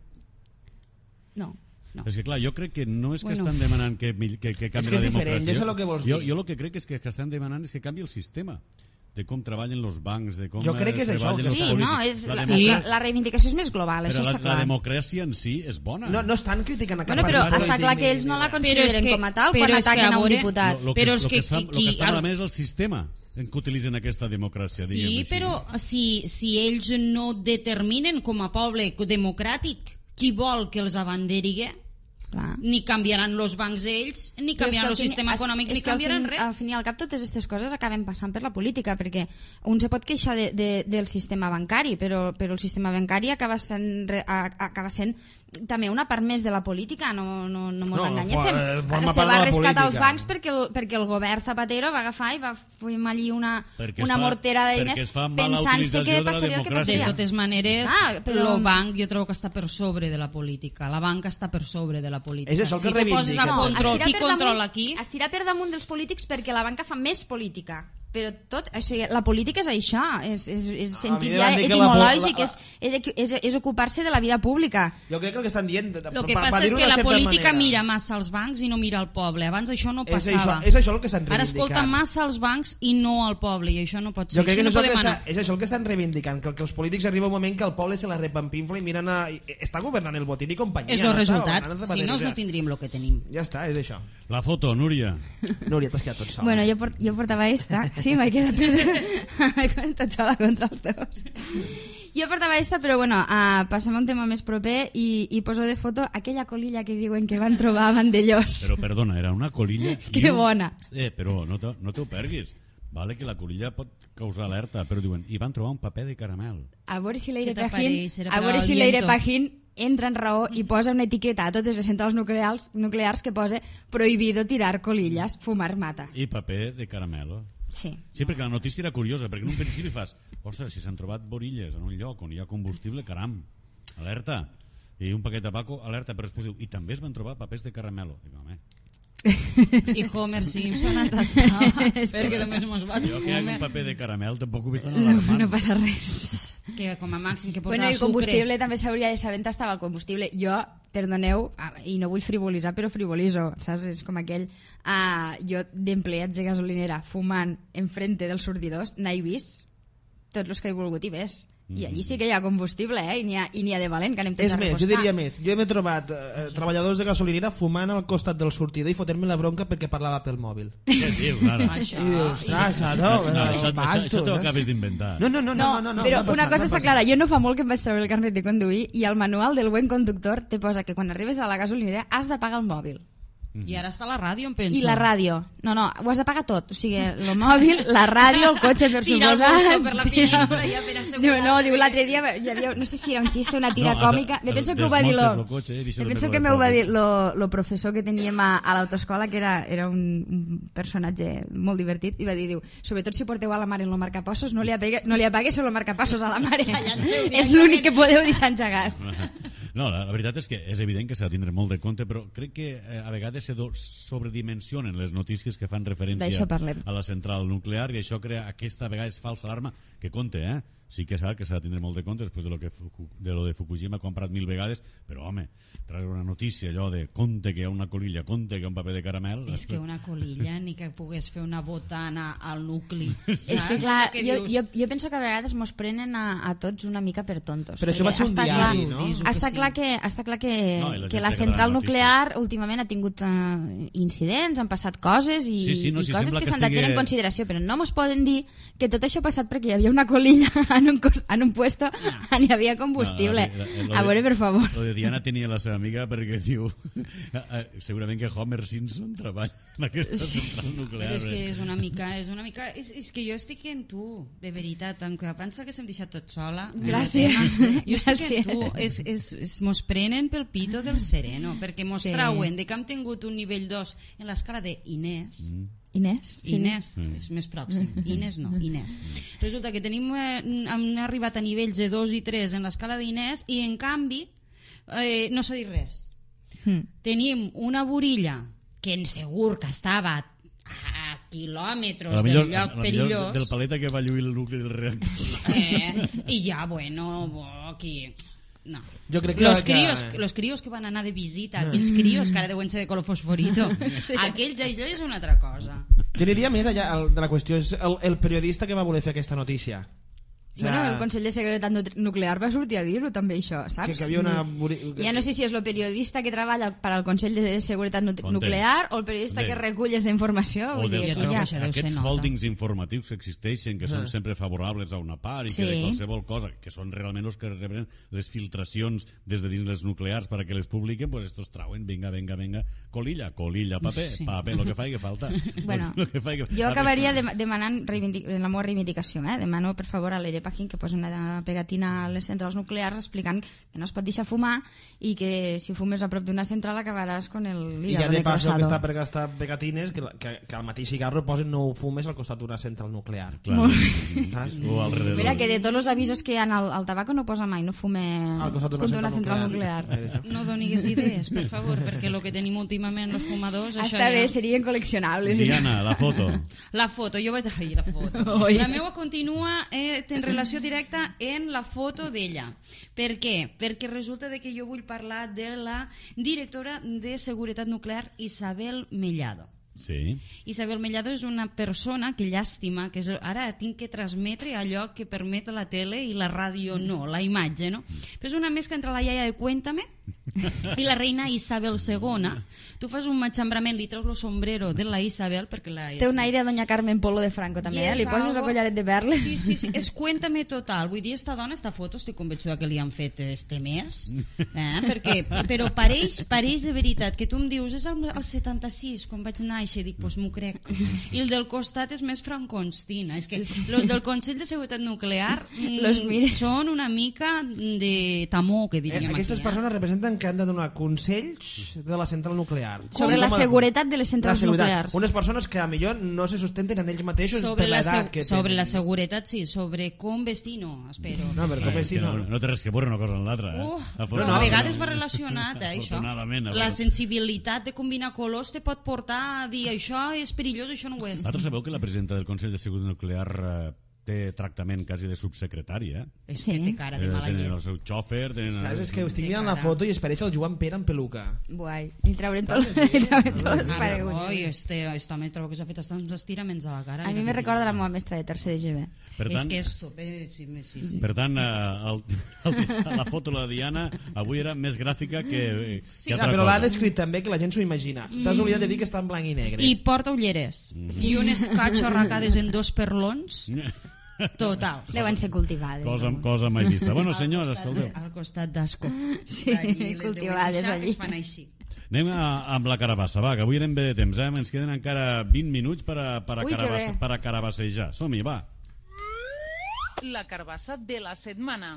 No. No. És que clar, jo crec que no és que Bueno. estan demanant que, que, que canvi És que és la diferent, democràcia. jo sé el que vols jo, dir. jo el que crec és que el que estan demanant és que canvi el sistema de com treballen els bancs, de com Jo crec que és eh, això, treballen que els Sí, polítics. no, és, La la, Sí. la, la reivindicació és més global, Però això la, està clar. la democràcia en si és bona. No, no estan criticant a cap Bueno, però partit està polític clar ni- que ells no la ni- Però és consideren que- com a tal però quan és que ataquen a a un veure- diputat. Lo, lo que, Però lo és que, que està, qui- lo que qui- està al- malament és el sistema en què utilitzen aquesta democràcia. Sí, diguem-ho així. però si, si ells no determinen com a poble democràtic qui vol que els abanderigui, Clar. ni canviaran els bancs ells, ni Però és que canviaran al el fin- sistema és- econòmic, és ni que al canviaran fin- Al res. fin i al cap totes aquestes coses acaben passant per la política, perquè un se pot queixar de, de, del sistema bancari, però, però el sistema bancari acaba sent, re- a- acaba sent també una part més de la política, no, no, no mos No, enganyéssim. for- forma Se part va de la rescatar els política. bancs perquè el, perquè el govern Zapatero va agafar i va fer allí una, Perquè una es fa- mortera de perquè diners es fa mala pensant-se utilització que de la passaria el que democràcia. De passaria. totes maneres, Ah, però- el banc jo trobo que està per sobre de la política. La banca està per sobre de la política. És això el que si te poses a reivindiquen. control, estirar qui per controla damunt, aquí? Estirar per damunt dels polítics perquè la banca fa més política. Però tot, o sigui, la política és això, és, és, és sentit mi ja van dir que la po- etimològic, la- és, és, equi- és, és ocupar-se de la vida pública. Jo crec que el que estan dient... El que passa és que la política mira massa als bancs i no mira al poble. Abans això no És passava. això, és això el que estan Ara reivindicant. escolta massa als bancs i no al poble, i això no pot ser. Jo crec que Així és, no això que podem està, anar. és això el que estan reivindicant, que, que els polítics arriba un moment que el poble se la repampinfla i miren a... i- Està governant el botín i companyia. És no el està resultat. governant el Si Zapatero, no, no ja. tindríem el que tenim. Ja està, és això. La foto, Núria. Núria, t'has quedat tot sol. Bueno, jo, port, jo portava esta, sí, m'he quedat tot sola contra els dos. Jo portava esta, però bueno, uh, passem a un tema més proper i, i poso de foto aquella colilla que diuen que van trobar a Vandellós. Però perdona, era una colilla... Que diu- bona. Eh, però no te, no te ho perguis. Vale que la colilla pot causar alerta, però diuen, i van trobar un paper de caramel. A veure si l'Eire Què Pajín, t'apareix? Era a per veure al si l'Eire viento. Pajín entra en raó i posa una etiqueta a totes les centrals nuclears, nuclears que posa prohibido tirar colillas, fumar mata. I paper de caramel. Sí. Sí, perquè la notícia era curiosa, perquè en un principi fas, ostres, si s'han trobat borilles en un lloc on hi ha combustible, caram, alerta. I un paquet de tabaco, alerta, però després diu, i també es van trobar papers de caramelo. I, home, I Homer Simpson entastava, perquè només mos va jo que hi ha un Homer, paper de caramel tampoc ho he vist tan No, alarmant. no passa res. que com a màxim que Bueno, portava i el combustible també s'hauria de saber on estava el combustible. Jo, perdoneu, ah, i no vull frivolitzar, però frivolizo, saps? És com aquell... Uh, jo, d'empleats de gasolinera, fumant enfrente dels sortidors, n'he vist tots els que he volgut i ves. I allí sí que hi ha combustible, eh? I n'hi ha, i n'hi ha de valent, que anem tots És a més, repostar. jo diria més. Jo m'he trobat eh, treballadors de gasolinera fumant al costat del sortidor i fotent-me la bronca perquè parlava pel mòbil. Què dius, ara? Això. I dius, ostres, això, no, No, això, vas, això, això tu, t'ho no? acabes d'inventar. No, no, no, no, no, no, no, però no ha una passat, cosa no ha està passat. clara, jo no fa molt que em vaig treure el carnet de conduir i al manual del buen conductor te posa que quan arribes a la gasolinera has de pagar el mòbil. I ara està la ràdio, em penso. I la ràdio. No, no, ho has de pagar tot. O sigui, el mòbil, la ràdio, el cotxe, per Tira el suposat. bolso per la Tira- finestra, ja per assegurar. Diu, no, diu l'altre dia, hi havia, no sé si era un xiste, una tira No, còmica. has- Me penso has- que ho va dir lo, desmuntes el cotxe i deixa me de penso veure que el m'ho va poble. dir lo, lo professor que teníem a, a l'autoescola, que era, era un, un personatge molt divertit, i va dir, diu, sobretot si porteu a la mare en lo marcapassos, no li apague, no li apagues el marcapassos a la mare. És l'únic que podeu deixar engegat. No, la, la veritat és que és evident que s'ha de tindre molt de compte, però crec que eh, a vegades se do- sobredimensionen les notícies que fan referència D'això parlem. a la central nuclear i això crea aquesta a vegades falsa alarma que compte, eh? Sí que és cert que s'ha de tindre molt de compte després de lo, que, Fuku- de lo de Fukushima ha comprat mil vegades, però home, treure una notícia allò de compte que hi ha una colilla, compte que hi ha un paper de caramel... És que una colilla, ni que pogués fer una botana al nucli. És que Saps clar, el que jo, dius? jo, jo penso que a vegades mos prenen a, a tots una mica per tontos. Però això va Perquè ser un està diari, clar, no? Dius que Està sí. clar que, està clar que, No, i la que gent la s'agrada central la notícia. nuclear últimament ha tingut uh, incidents, han passat coses i, Sí, sí, no, i si coses sembla que que s'han de tenir estigui- en consideració, però no mos poden dir que tot això ha passat perquè hi havia una colilla en un, cos, en un puesto on hi havia combustible. No, no, lo a de- veure, per favor. Lo de Diana tenia la seva amiga perquè diu eh, segurament que Homer Simpson treballa en aquesta central nuclear. Però és que és una mica, és una mica, és, és que jo estic en tu, de veritat, em que pensa que s'hem deixat tot sola. en el Gràcies. tema. Jo estic Gràcies. en tu, és, és, és, mos prenen pel pito del sereno, perquè mos Sí. trauen de que hem tingut un nivell dos en l'escala de Inés, Mm. Inés? Sí. Inés, és més pròxim. Inés no, Inés. Resulta que tenim, eh, hem arribat a nivells de dos i tres en l'escala d'Inés i en canvi eh, no s'ha dit res. Hmm. Tenim una borilla que segur que estava a quilòmetres la del millor, lloc la perillós. millor del paleta que va lluir el nucli del reactor. Eh, I ja, bueno, bo, aquí... No. Jo crec que los, que... críos, los críos que van anar de visita, aquells críos que ara deuen ser de color fosforito, sí. aquells allò és una altra cosa. Jo aniria més allà, el, de la qüestió és el, el periodista que va voler fer aquesta notícia. O sea, bueno, el Consell de Seguretat Nuclear va sortir a dir-ho també això, saps? Que, que havia una... Ja no sé si és el periodista que treballa per al Consell de Seguretat Nuclear o el periodista de... que recull aquesta informació. O dels, dir, ja. aquests holdings informatius que existeixen, que són ah. sempre favorables a una part i sí. que de qualsevol cosa, que són realment els que reben les filtracions des de dins les nuclears perquè les publiquen, pues estos trauen, venga, venga, venga, colilla, colilla, paper, sí. paper, lo que faci que falta. Bueno, lo que faci que... jo acabaria de, demanant reivindic... la meva reivindicació, eh? Demano per favor a l'Eire que posi una pegatina a les centrals nuclears explicant que no es pot deixar fumar i que si fumes a prop d'una central acabaràs con el hígado. I ja de pas el que està per gastar pegatines que, que, que al mateix cigarro posen no fumes al costat d'una central nuclear. Clar. O alrededor. Mira que de tots els avisos que hi ha al, al tabaco no posa mai no fume al costat d'una central, central nuclear, nuclear. No donis idees, per favor, perquè el que tenim últimament els fumadors... Està això bé, ja... serien col·leccionables. Diana, la foto. La foto, jo vaig... Ai, la foto. Oi. La meva continua eh, en relació directa en la foto d'ella. Per què? Perquè resulta de que jo vull parlar de la directora de Seguretat Nuclear, Isabel Mellado. Sí. Isabel Mellado és una persona que llàstima, que és, ara tinc que transmetre allò que permet la tele i la ràdio no, la imatge, no? Però és una mescla entre la iaia de Cuéntame i la reina Isabel segona. Tu fas un matxambrament, li treus el sombrero de la Isabel perquè la... Té un aire a Doña Carmen Polo de Franco també, eh? Li poses el collaret de perles. Sí, sí, sí, és Cuéntame total. Vull dir, esta dona, esta foto, estic convençuda que li han fet este mes, eh? Perquè, però pareix, pareix de veritat que tu em dius, és el, el setanta-sis, quan vaig néixer, dic, doncs m'ho crec. I el del costat és més Franconstein. És que els del Consell de Seguretat Nuclear mm, són una mica de tamó, que diríem eh, Aquestes aquí, persones eh? representen que han de donar consells de la central nuclear. Sobre la seguretat de les centrals nuclears. Unes persones que a millor no se sustenten en ells mateixos sobre per l'edat que sobre tenen. La seguretat, sí, sobre com vestir, no, espero. No, però com vestir, no. No, no té res que veure una cosa amb l'altra. Eh? Uh, a, no, no, a vegades va relacionat, eh, això. La sensibilitat de combinar colors te pot portar a dir això és perillós, això no ho és. Vosaltres sabeu que la presidenta del Consell de Seguretat Nuclear eh, té tractament quasi de subsecretari, eh? És sí. que té cara de mala llet. Tenen el seu xòfer... Tenen... Saps? És que estic mirant la foto i es pareix el Joan Pere amb peluca. Guai. I traurem tots els pareguts. Oi, este, este home trobo que s'ha fet uns estiraments a la cara. A mi me recorda la meva mestra de tercer de G B. Per tant, és que és super... Sí, sí, sí. Per tant, el, el, la foto de la Diana avui era més gràfica que, sí. que altra ah, però cosa. l'ha descrit també que la gent s'ho imagina. T'has oblidat de dir que està en blanc i negre. I porta ulleres. Mm. I unes catxo arracades en dos perlons. Total. Deuen ser cultivades. Cosa, cosa mai vista. Bueno, senyors, escolteu. Al costat d'Asco. Sí, cultivades allí. Fan així. Anem a, amb la carabassa, va, que avui anem bé de temps, eh? Ens queden encara vint minuts per a, per a, Ui, carabassa, per a carabassejar. Som-hi, va. La carbassa de la setmana.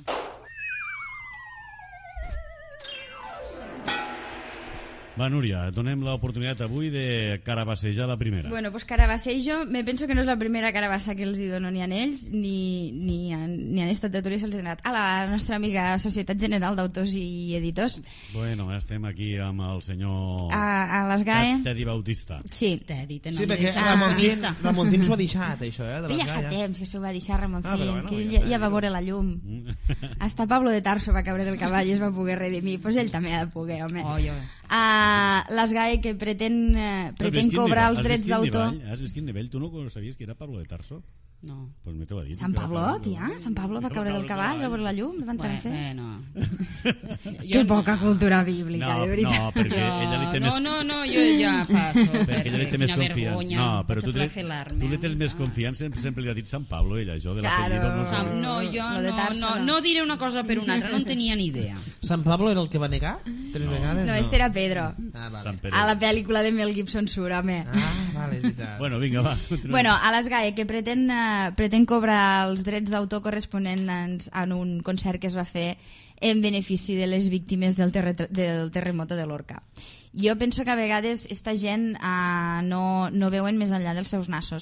Va, Núria, donem l'oportunitat avui de carabassejar la primera. Bueno, pues carabassejo, me penso que no és la primera carabassa que els hi dono ni a ells, ni, ni, a, ni han estat d'autoria se'ls ha donat a la nostra amiga Societat General d'Autors i Editors. Bueno, estem aquí amb el senyor... A, a les GAE. Tedi Bautista. Sí. Tedi, té sí, nom perquè de Ramoncín, Ramoncín s'ho ha deixat, això, eh? De ja les fa GAE. temps que s'ho va deixar Ramoncín, ah, bueno, que ja, ja, ja va veure la llum. Hasta Pablo de Tarso va caure del cavall i es va poder redimir. Pues ell també ha de poder, home. Oh, jo... Uh, les GAE que pretén, uh, pretén cobrar els drets d'autor. Has vist quin nivell? Tu no sabies que era Pablo de Tarso? No. Pues me t'ho va dir. Sant Pablo, tia, Sant Pablo va caure del cavall, va veure la llum, va entrar a fer. Bueno. Que poca cultura bíblica, no, de veritat. No, perquè jo, ella li té no, més... No, no, jo ja passo. Perquè ella li té més confiança. No, però tu, tu li tens més ah, confiança, sempre, sempre li ha dit Sant Pablo, ella, això de l'apellido. Claro. No, Sam, no, jo no, no, no diré una cosa per una altra, no en tenia ni idea. Sant Pablo era el que va negar? Tres no. vegades? No, este era Pedro. Ah, vale. A la pel·lícula de Mel Gibson surt, home. Ah, vale, és veritat. Bueno, vinga, va. Bueno, a les GAE, que pretén, uh, pretén cobrar els drets d'autor corresponents en un concert que es va fer en benefici de les víctimes del, terre del terremoto de Lorca. Jo penso que a vegades esta gent uh, no, no veuen més enllà dels seus nassos,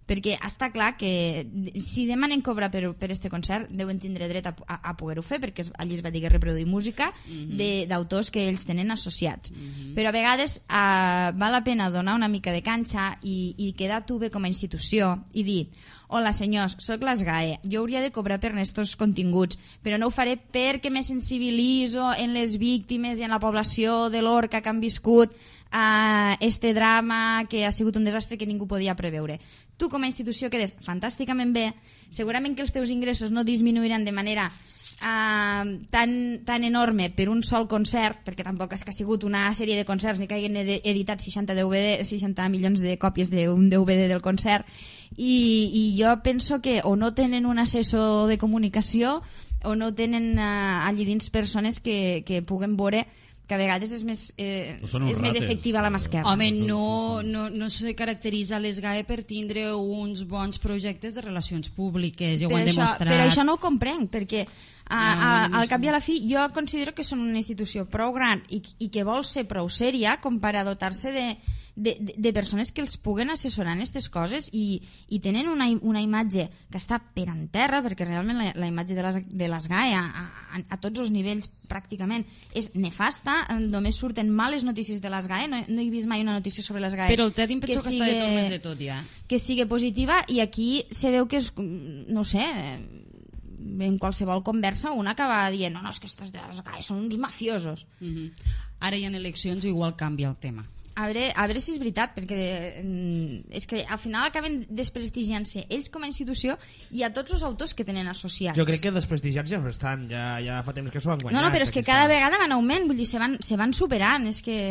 perquè està clar que si demanen cobrar per, per este concert deuen tindre dret a, a, a poder-ho fer, perquè allí es va dir que reproduir música mm-hmm. d'autors que ells tenen associats. Mm-hmm. Però a vegades eh, val la pena donar una mica de canxa i, i quedar tu bé com a institució i dir: hola senyors, sóc la S G A E, jo hauria de cobrar per estos continguts, però no ho faré perquè me sensibilitzo en les víctimes i en la població de l'Orca que han viscut uh, este drama que ha sigut un desastre que ningú podia preveure. Tu com a institució quedes fantàsticament bé, segurament que els teus ingressos no disminuiran de manera uh, tan, tan enorme per un sol concert, perquè tampoc és que ha sigut una sèrie de concerts ni que hagin editat seixanta, D V D, seixanta milions de còpies d'un D V D del concert, i, i jo penso que o no tenen un assessor de comunicació o no tenen uh, allí dins persones que, que puguen veure que a vegades és més, eh, és més efectiva la mà esquerra. Home, no, no, no se caracteritza l'S G A E per tindre uns bons projectes de relacions públiques, ja ho han demostrat. Però això no ho comprenc, perquè a, a, al cap i a la fi jo considero que són una institució prou gran i, i que vol ser prou sèria com per a dotar-se de, de, de persones que els puguen assessorar en aquestes coses i, i tenen una, una imatge que està per en terra, perquè realment la, la imatge de les, de les G A E a, a, a tots els nivells pràcticament és nefasta, només surten males notícies de les G A E, no, no he vist mai una notícia sobre les G A E però el Tedim penso que, que està de tot més de tot ja que sigui positiva, i aquí se veu que és, no sé, en qualsevol conversa un acaba dient no, no, és que estos de les G A E són uns mafiosos. Mm-hmm. Ara hi ha eleccions i igual canvia el tema. A veure, a veure si és veritat, perquè és que al final acaben desprestigiant-se ells com a institució i a tots els autors que tenen associats. Jo crec que desprestigiats ja no estan, ja, ja fa temps que s'ho han guanyat. No, no, però és que cada vegada van augment, vull dir, se van, se van superant, és que...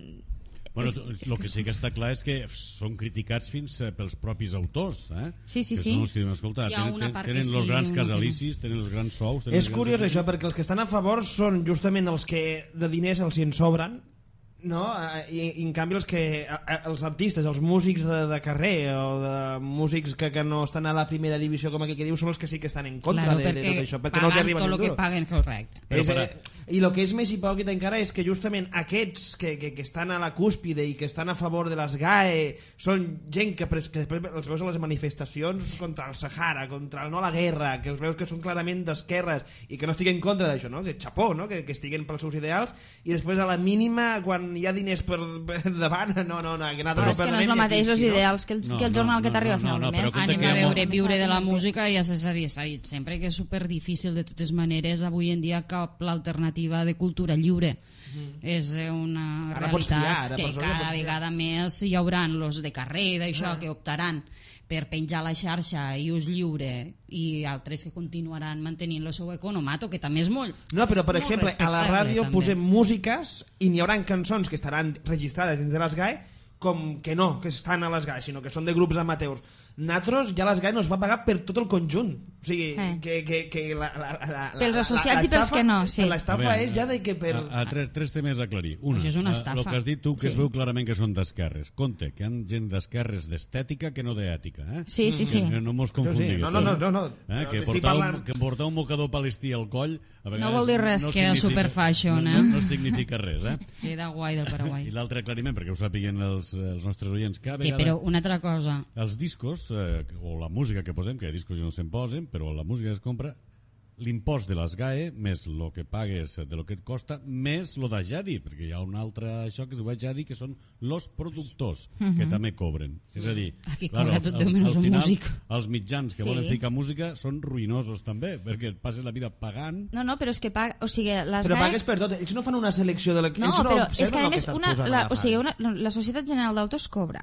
Bueno, el que sí que està clar és que són criticats fins pels propis autors, eh? Sí, sí, que sí. Són els que diuen, escolta, tenen, tenen els sí, grans casalicis, tenen els grans sous... És curiós això, perquè els que estan a favor són justament els que de diners els hi en sobren, no? I, i en canvi els que els artistes, els músics de, de carrer o de músics que, que no estan a la primera divisió com aquí que diu són els que sí que estan en contra claro, de, de tot això perquè no els arriba tot el que paguen, correcte. És, eh, i el que és més hipòcrita encara és que justament aquests que, que, que estan a la cúspide i que estan a favor de les G A E són gent que, que després els veus a les manifestacions contra el Sahara, contra el no a la guerra, que els veus que són clarament d'esquerres i que no estiguen en contra d'això, no? Que xapó, no? Que, que estiguen pels seus ideals, i després a la mínima quan hi ha diners per, per davant, no, no, no, que no, no és que no és el mateix els ideals que el, no, que el jornal no, que t'arriba no, no, a final no, no, anem a veure, viure de la música ja s'ha dit, dit sempre que és superdifícil de totes maneres avui en dia cap l'alternativa de cultura lliure mm. és una ara realitat fiar, que cada vegada més hi haurà els de carrer d'això ah. que optaran per penjar la xarxa i ús lliure i altres que continuaran mantenint el seu economato, que també és molt no, però per molt exemple a la ràdio també. Posem músiques i n'hi haurà cançons que estaran registrades dins de les G A E com que no, que estan a les G A E sinó que són de grups amateurs. Nosaltres ja les G A E no es va pagar per tot el conjunt, o sigui eh. que, que, que la, la, la, pels associats i pels que no, sí. L'estafa és ja de que per... A, a tres, tres temes a aclarir. Una, això és una estafa. El que has dit tu, que sí. es veu clarament que són d'esquerres. Compte, que hi ha gent d'esquerres d'estètica que no d'ètica. Eh? Sí, sí, sí. Que no mos confondim. Sí. No, no, no, no, no. Eh? Que, portar parlant... un, que portar un mocador palestí al coll a vegades no vol dir res. No queda super fashion, eh? No, no, no significa res, eh? Queda guai del Paraguai. I l'altre aclariment, perquè ho sàpiguen els, els nostres oients, cada vegada... Que, però una altra cosa... Els discos, eh, o la música que posem, que hi ha discos i no se'n posen, però la música es compra, l'impost de les G A E més el que pagues de lo que et costa més lo de Jadi, perquè hi ha un altre això que es diu Jadi, que són los productors uh -huh. que també cobren, és a dir aquí claro, cobra tot Déu menys un músic. Els mitjans que sí. volen ficar música són ruïnosos també, perquè et passes la vida pagant. No, no, però és que pag... o sigui, les però G A E... pagues per tot, ells no fan una selecció de la... no, ells no però és que a més que una, la, o sigui, una, la Societat General d'Autos cobra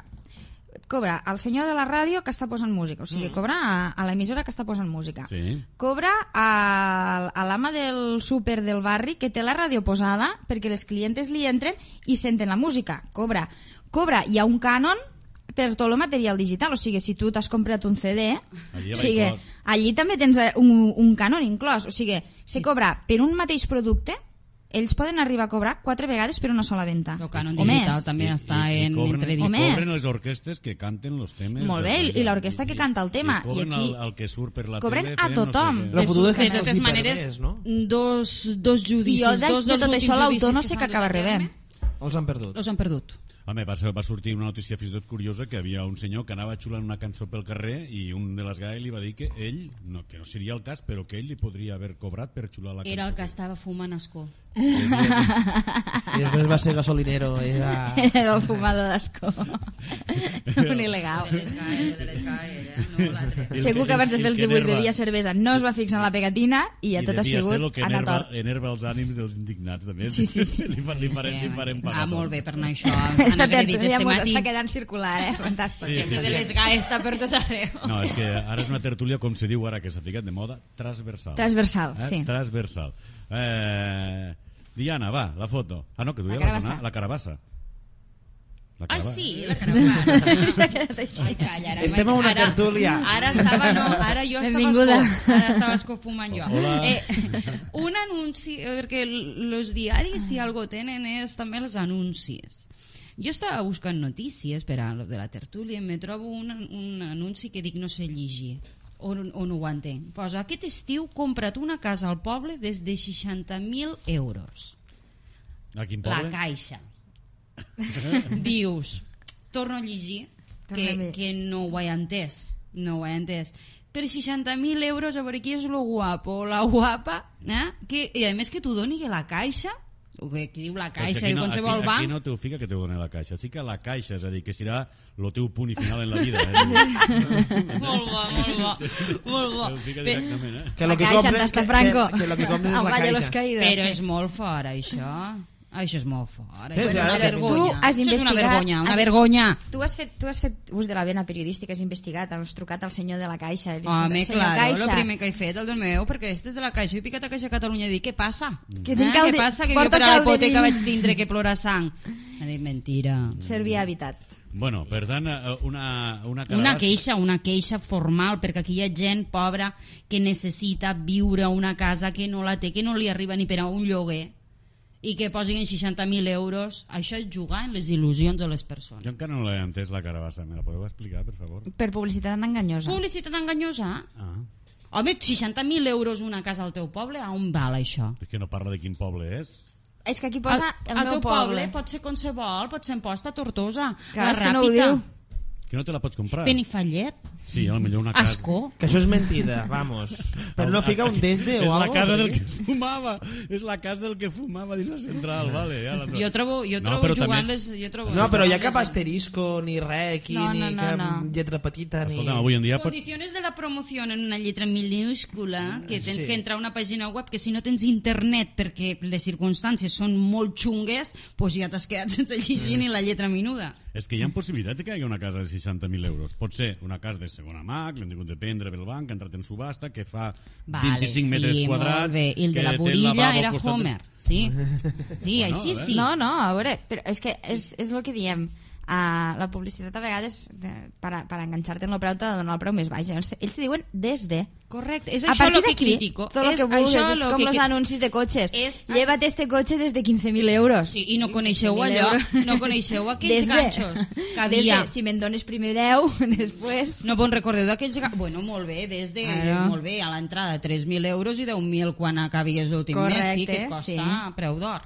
cobra al senyor de la ràdio que està posant música, o sigui, mm. cobra a, a l'emissora que està posant música, sí. cobra a, a l'ama del súper del barri que té la ràdio posada perquè les clientes li entren i senten la música, cobra, cobra hi ha un cànon per tot el material digital, o sigui, si tu t'has comprat un C D, allí, o sigui, allí també tens un, un cànon inclòs, o sigui, se cobra per un mateix producte, ells poden arribar a cobrar quatre vegades per una sola venda. El cànon digital també I, està i, i en cobren, entredit. I cobren les orquestes que canten els temes. Molt bé, i l'orquestra que canta el tema. I cobren I aquí el, el que surt per la cobren tele. a tothom. No sé de de totes maneres, no? dos, dos judicis. I jo dos de tot això l'autor no sé què acaba rebent. O els han perdut? Els han perdut. Home, va, va sortir una notícia fins i tot curiosa que havia un senyor que anava xulant una cançó pel carrer i un de les GAE li va dir que ell, no, que no seria el cas, però que ell li podria haver cobrat per xular la cançó. Era el que estava fumant escó. I després va ser gasolinero. Era, era el fumador d'escó. Un il·legal. De les GAE, de les GAE, eh? No l'altre. Segur que abans de fer els divuit bevia cervesa, no es va fixar en la pegatina i a tot ha sigut anar tort. I enerva els ànims dels indignats també. Sí, sí, sí. li, li, farem, li farem pagar. Ah, molt bé per anar això. Esta tertúlia mos està quedant circular, eh? Fantàstic. Sí, sí, sí. De les GAE està per tot arreu. No, és que ara és una tertúlia, com se diu ara, que s'ha ficat de moda, transversal. Transversal, eh? sí. Transversal. Eh, Diana, va, la foto. Ah, no, que tu ja vas donar. La carabassa. La ah, sí, la carabassa. S'ha quedat així. Ai, calla, ara Estem a una ara, tertúlia. Ara estava, no, ara jo estava esco, ara estava escofumant jo. Eh, un anunci, perquè els diaris si algo tenen és també els anuncis. Jo estava buscant notícies per a lo de la tertúlia i me trobo un, un anunci que dic no sé llegir o, o no ho entenc. Posa, aquest estiu compra't una casa al poble des de seixanta mil euros. A quin poble? La Caixa. Dius, torno a llegir que, que no ho he entès, no ho he entès. Per seixanta mil euros a veure qui és lo guapo o la guapa, eh? Que, i a més que t'ho doni la Caixa, o que aquí diu la Caixa, no, i qualsevol aquí, banc. aquí no t'ho fica que t'ho doni la Caixa, fica la Caixa, és a dir, que serà el teu punt i final en la vida. Eh? Molt bo, molt bo, molt bo. Fica directament, eh? Que la Caixa compres, d'Asta Franco, que, que lo que compres és la Caixa. Però és molt fort, això. Això és molt fort. Això És és una que- vergonya. Tu has Això és una investigat- vergonya, una has- vergonya. Tu has, fet, tu has fet ús de la vena periodística, has investigat, has trucat al senyor de la Caixa. i li has Home, dit, senyor claro, Caixa, lo primer que he fet, el del meu, perquè este és de la Caixa, he picat a Caixa Catalunya i dic, què passa? Que eh? tinc calde- Què passa? Que jo porto per a la hipoteca calderilla. vaig tindre que plorar sang. M'ha dit, mentira. Servia habitat. Bueno, per tant, eh, una, una carabassa... Una queixa, una queixa formal, perquè aquí hi ha gent pobra que necessita viure a una casa que no la té, que no li arriba ni per a un lloguer, i que posin en seixanta mil euros. Això és jugar en les il·lusions de les persones. Jo encara no l'he entès, la carabassa. Me la podeu explicar, per favor? Per publicitat enganyosa. Publicitat enganyosa? Ah, Home, seixanta mil euros una casa al teu poble, a on val això? és que no parla de quin poble és. És que aquí posa el, el meu teu poble. poble pot ser qualsevol, pot ser Amposta, Tortosa, Clar, la és que no ho Ràpita, diu. Que no te la pots comprar. Benifallet, Sí, potser una casa... Ascó. Que això és mentida, vamos. Però no fica un desde és o la algo? casa del que fumava. És la casa del que fumava dins la central, vale. Ja la... Jo trobo, jo No, trobo però jugant també- les... Jo trobo No, però hi ha jugant cap les- asterisco, ni res aquí, No, ni no, no, cap no. lletra petita, ni... Escolta'm, avui en dia pots... Condiciones de la promoción en una lletra minúscula, que tens Sí. que entrar a una pàgina web, que si no tens internet perquè les circumstàncies són molt xungues, doncs ja t'has quedat sense llegir ni la lletra minuda. És que hi ha possibilitats de que hi hagi una casa de seixanta mil euros. Pot ser una casa de segona mà, que l'hem tingut de prendre pel banc, que ha entrat en subhasta, que fa Vale, vint-i-cinc metres sí, quadrats... molt bé. I el de que la té el Burilla lavabo al era costat de- Homer, sí. Sí, Bueno, així a sí. No, no, a veure, però és que és, és el que diem. Uh, la publicitat a vegades de, per, a, per enganxar-te en el preu t'ha de donar el preu més baix. Ells, ells te diuen des de. Correcte, és A això el partir que d'aquí, critico. tot el és que vulguis, això és lo com que... els anuncis de cotxes. És- Llévate este cotxe des de quinze mil euros. Sí, i no coneixeu quinze mil allò, euros. no coneixeu aquells Des de- ganxos que Des havia. de, si me'n dones primer deu, després... No vos recordeu d'aquells... ga- Bueno, molt bé, des de... Ah, no. Molt bé, a l'entrada tres mil euros i deu mil quan acabies l'últim mes, sí, que et costa sí. preu d'or.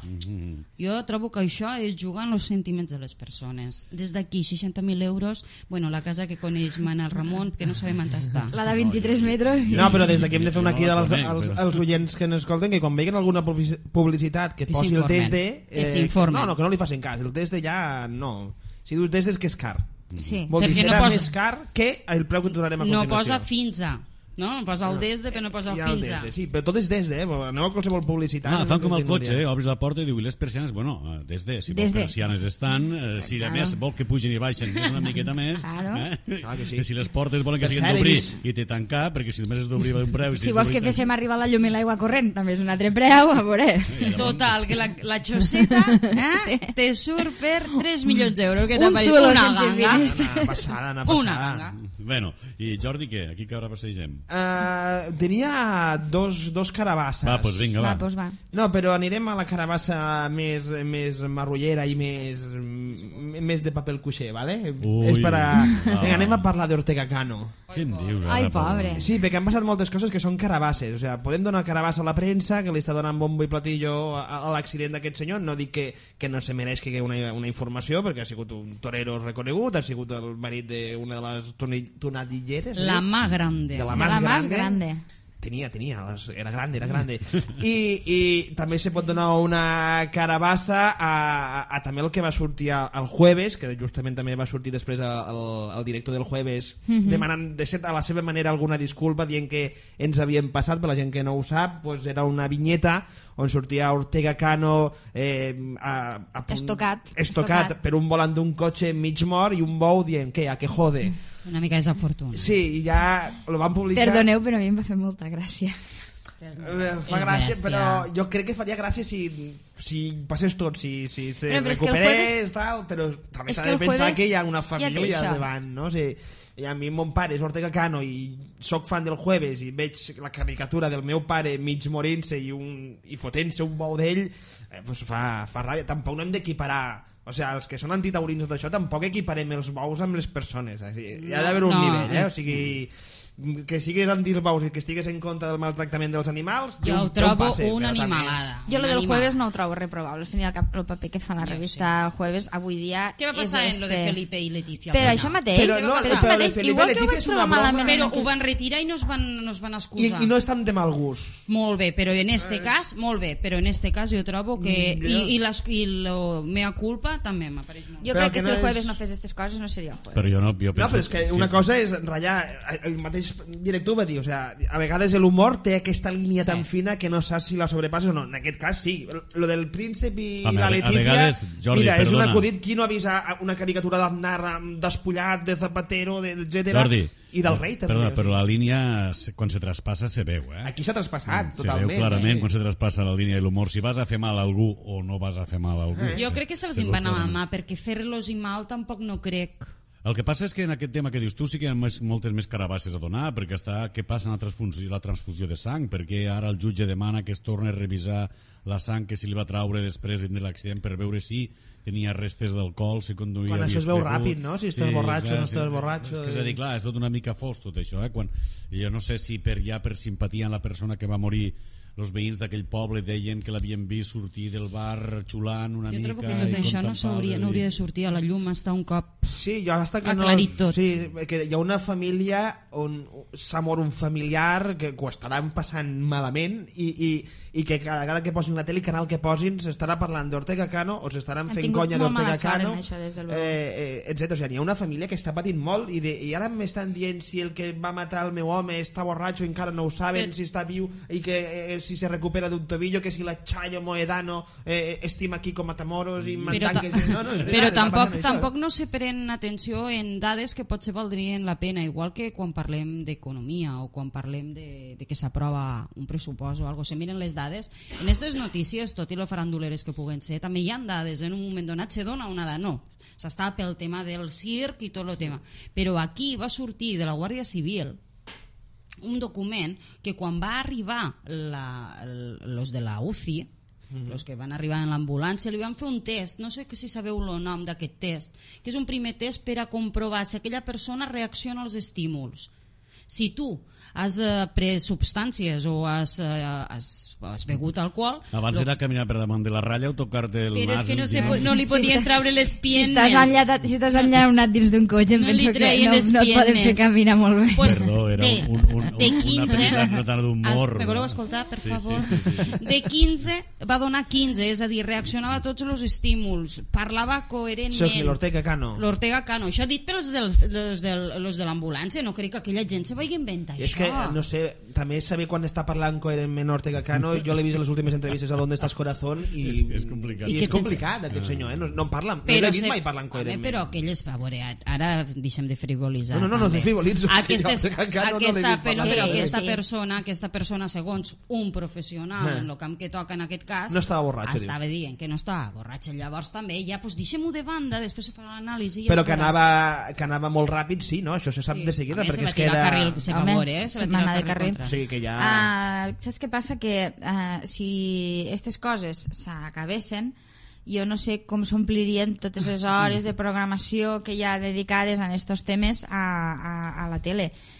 Jo trobo que això és jugar en els sentiments de les persones. Des d'aquí, seixanta mil euros, bueno, la casa que coneix Manel Ramon, que no sabem on està. La de vint-i-tres metres. No, però des d'aquí hem de fer una Jo no crida la als, conec, als, però- als oients que ens escolten, que quan veien alguna publici- publicitat que et Que posi el s'informen. desde... Que s'informen. No, no, que no li facin cas. El desde ja no. Si dius desde és que és car. Sí. Vol dir, Perquè no serà posa- més car que el preu que et donarem a No continuació. posa fins a. No, posa el desde, però no posa el Hi ha el fins a. desde, sí, però tot és desde, eh? Aneu a qualsevol publicitat. Ah, fan com el Desde no cotxe, hi eh? ha. Obres la porta i diu, i les persianes, bueno, eh, des de, si les Des de. persianes estan, eh, si a més vol que pugin i baixen més una miqueta més, Claro. eh? Clar que sí. que si les portes volen que Per siguin cert, he d'obrir vist- i té tancar, perquè si només és d'obrir va d'un preu... i Si és vols que d'obrir, féssim arribar la llum i l'aigua corrent, també és un altre preu, a veure. Total, que la, la xoseta eh, te surt per tres milions d'euros. Que Un t'apareix? zulo Una sense ganga. finestra. Una passada, una Una passada. ganga. Bueno, i Jordi, què? Aquí que ara passegem? Uh, tenia dos, dos carabasses. Va, doncs vinga, va. Va, doncs va. No, però anirem a la carabassa més, més marrullera i més, més de paper cuixer, ¿vale? Ui. És per a... Ah. Vinga, anem a parlar d'Ortega Cano. Què en dius? Ai, ara, pobre. Sí, perquè han passat moltes coses que són carabasses. O sigui, podem donar carabassa a la premsa, que li està donant bombo i platillo a, a l'accident d'aquest senyor. No dic que, que no se mereix que hi hagi una, una informació, perquè ha sigut un torero reconegut, ha sigut el marit d'una de les tonadilleres. La eh? más grande. De la De más la más grande. grande. Tenia, tenia, les, era grande, era grande. I, i també se pot donar una carabassa a, a, a també el que va sortir el jueves, que justament també va sortir després el, el director del jueves, mm-hmm. demanant de set a la seva manera alguna disculpa, dient que ens havien passat, per la gent que no ho sap, doncs era una vinyeta on sortia Ortega Cano eh, a, a punt, estocat, estocat, estocat per un volant d'un cotxe mig mort i un bou dient que a que jode. Mm. Una mica desafortunada. Sí, i ja lo van publicar. Perdoneu, però a mi em va fer molta gràcia. Eh, fa gràcia, bèstia. però jo crec que faria gràcia si, si passés tot, si, si se Però, però és que el recuperés, jueves- tal, però també és s'ha que de el pensar jueves que hi ha una ja té família això. davant, no? O sigui, i a mi mon pare és Ortega Cano i sóc fan del jueves i veig la caricatura del meu pare mig morint-se i, un, i fotent-se un bou d'ell, eh, pues fa, fa ràbia. Tampoc no hem d'equiparar, o sigui, els que són antitaurins d'això tampoc equiparem els bous amb les persones, o sigui, hi ha d'haver un No, nivell, eh? O sí. sigui, que sigues anti els bous i que estigues en contra del maltractament dels animals, Jo ho té un trobo passe, una però també- animalada. Jo lo una del animalada. jueves no ho trobo reprovable. Al final el paper que fa la Jo revista el jueves avui dia Què va és passar en este. lo de Felipe i Leticia? Però Bueno. això mateix, Però però, no, això però mateix, de Felipe igual que ho Leticia vaig és trobar una broma. malament Però en aquell- ho van retirar i no es van, no es van I, excusar. i no és tan de mal gust. Molt bé, però en este cas, molt bé, però en este cas jo trobo que... Mm, I, jo- i, les, i lo mea culpa també m'apareix molt. Jo Però crec que, que si no el jueves és- no fes aquestes coses no seria el jueves. Però jo no, jo penso... No, però és que una sí. cosa és ratllar, el mateix director va dir, o sea, a vegades l'humor té aquesta línia tan fina que no saps si la sobrepasses o no. En aquest cas sí, lo del príncep i Home, la a Letícia, vegades, Jordi, mira, és un perdona. acudit, qui no ha vist a- una caricatura d'Aznar despullat, de Zapatero, de, etcètera, Jordi, i del rei també. perdona, o sigui. però la línia, se- quan se traspassa, se veu, eh? Aquí s'ha traspassat, se totalment. veu clarament sí. quan se traspassa la línia de l'humor. Si vas a fer mal a algú o no vas a fer mal a algú. Jo crec que se'ls se en veu van a la clarament. mà, perquè fer-los i mal tampoc no crec. El que passa és que en aquest tema que dius tu sí que hi ha més, moltes més carabasses a donar, perquè està què passa en la transfusió, la transfusió de sang, perquè ara el jutge demana que es torni a revisar la sang que se li va traure després de l'accident per veure si tenia restes d'alcohol, si conduïa... Quan això es veu ràpid, no? Si estàs borratxo o no estàs borratxo. És que és a dir, clar, és tot una mica fos tot això, eh? Quan, jo no sé si per ja per simpatia en la persona que va morir, els veïns d'aquell poble deien que l'havien vist sortir del bar xulant una Jo mica... trobo que tot i això no, s'hauria, no hauria de sortir a la llum hasta un cop. Sí, jo hasta que no... Aclarit tot. Sí, que hi ha una família on s'ha mort un familiar que, que ho estaran passant malament i, i, i que cada vegada que posin la tele, canal que posin, s'estarà parlant d'Ortega Cano o s'estaran Han fent tingut conya molt d'Ortega mala sort Cano, en això, des de luego. eh, eh, etcètera. O sigui, hi ha una família que està patint molt i, de, i ara m'estan dient si el que va matar el meu home està borratxo i encara no ho saben, Però- si està viu i que eh, si se recupera d'un tobillo, que si la Chayo Moedano eh, estima Kiko Matamoros i Però, ta Mantanques... No, no, és veritat, però està tampoc, passant això. tampoc no se pren atenció en dades que potser valdrien la pena, igual que quan parlem d'economia o quan parlem de, de que s'aprova un pressupost o algo, se miren les dades. En aquestes notícies, tot i lo faranduleres que puguen ser, també hi ha dades, en un moment donat se dona una dada, no, s'està pel tema del circ i tot el tema, però aquí va sortir de la Guàrdia Civil un document que quan va arribar la, los de la U C I, mm-hmm. los que van arribar en l'ambulància, li van fer un test, no sé si sabeu el nom d'aquest test, que és un primer test per a comprovar si aquella persona reacciona als estímuls. Si tu has eh, pres substàncies o has, eh, has, has begut alcohol... Abans lo... era caminar per damunt de la ratlla o tocar-te el Però nas... és que no, el se, dit. no li podien Si treure les Si piernes. estàs enllatat, si estàs enllaunat dins d'un cotxe, em No li penso que treien no, les no et poden fer piernes. caminar molt bé. Pues Perdó, era de, un, un, un, de una quinze, petita nota d'humor. Es- me voleu escoltar, per Sí, favor? sí, sí, sí, sí. De quinze va donar quinze, és a dir, reaccionava a tots els estímuls, parlava coherentment. Això aquí, l'Ortega Cano. L'Ortega Cano, això dit pels del, los del, los de l'ambulància, no crec que aquella gent se vagi inventar I és això. que, no sé, també saber quan està parlant coherentment Ortega Cano, jo l'he vist a les últimes entrevistes a Donde estàs corazón i, És- és complicat. i I què és complicat aquest senyor, eh? no, no en parla, no l'he vist se- mai parlant home, coherentment. però aquelles, a veure, ara deixem de frivolitzar. No, no, no, no també. frivolitzo, que Aquestes, jo encara no l'he aquesta, vist però, parlar. però Sí, aquesta sí. persona, aquesta persona, segons un professional Eh. en el camp que toca en aquest cas, No estava borratxa, estava dient que no estava borratxa. Llavors també, ja, doncs deixem-ho de banda, després se farà l'anàlisi. Però que anava, que anava molt ràpid, sí, no? Això se sap de seguida, perquè es queda... Carril, se va Home, veure, eh? Se va se va tirar anar el de carril carril. contra. O sigui que ja... Uh, saps què passa? Que uh, si aquestes coses s'acabessin, jo no sé com s'omplirien totes les hores de programació que hi ha dedicades a aquests temes a, a, a la tele.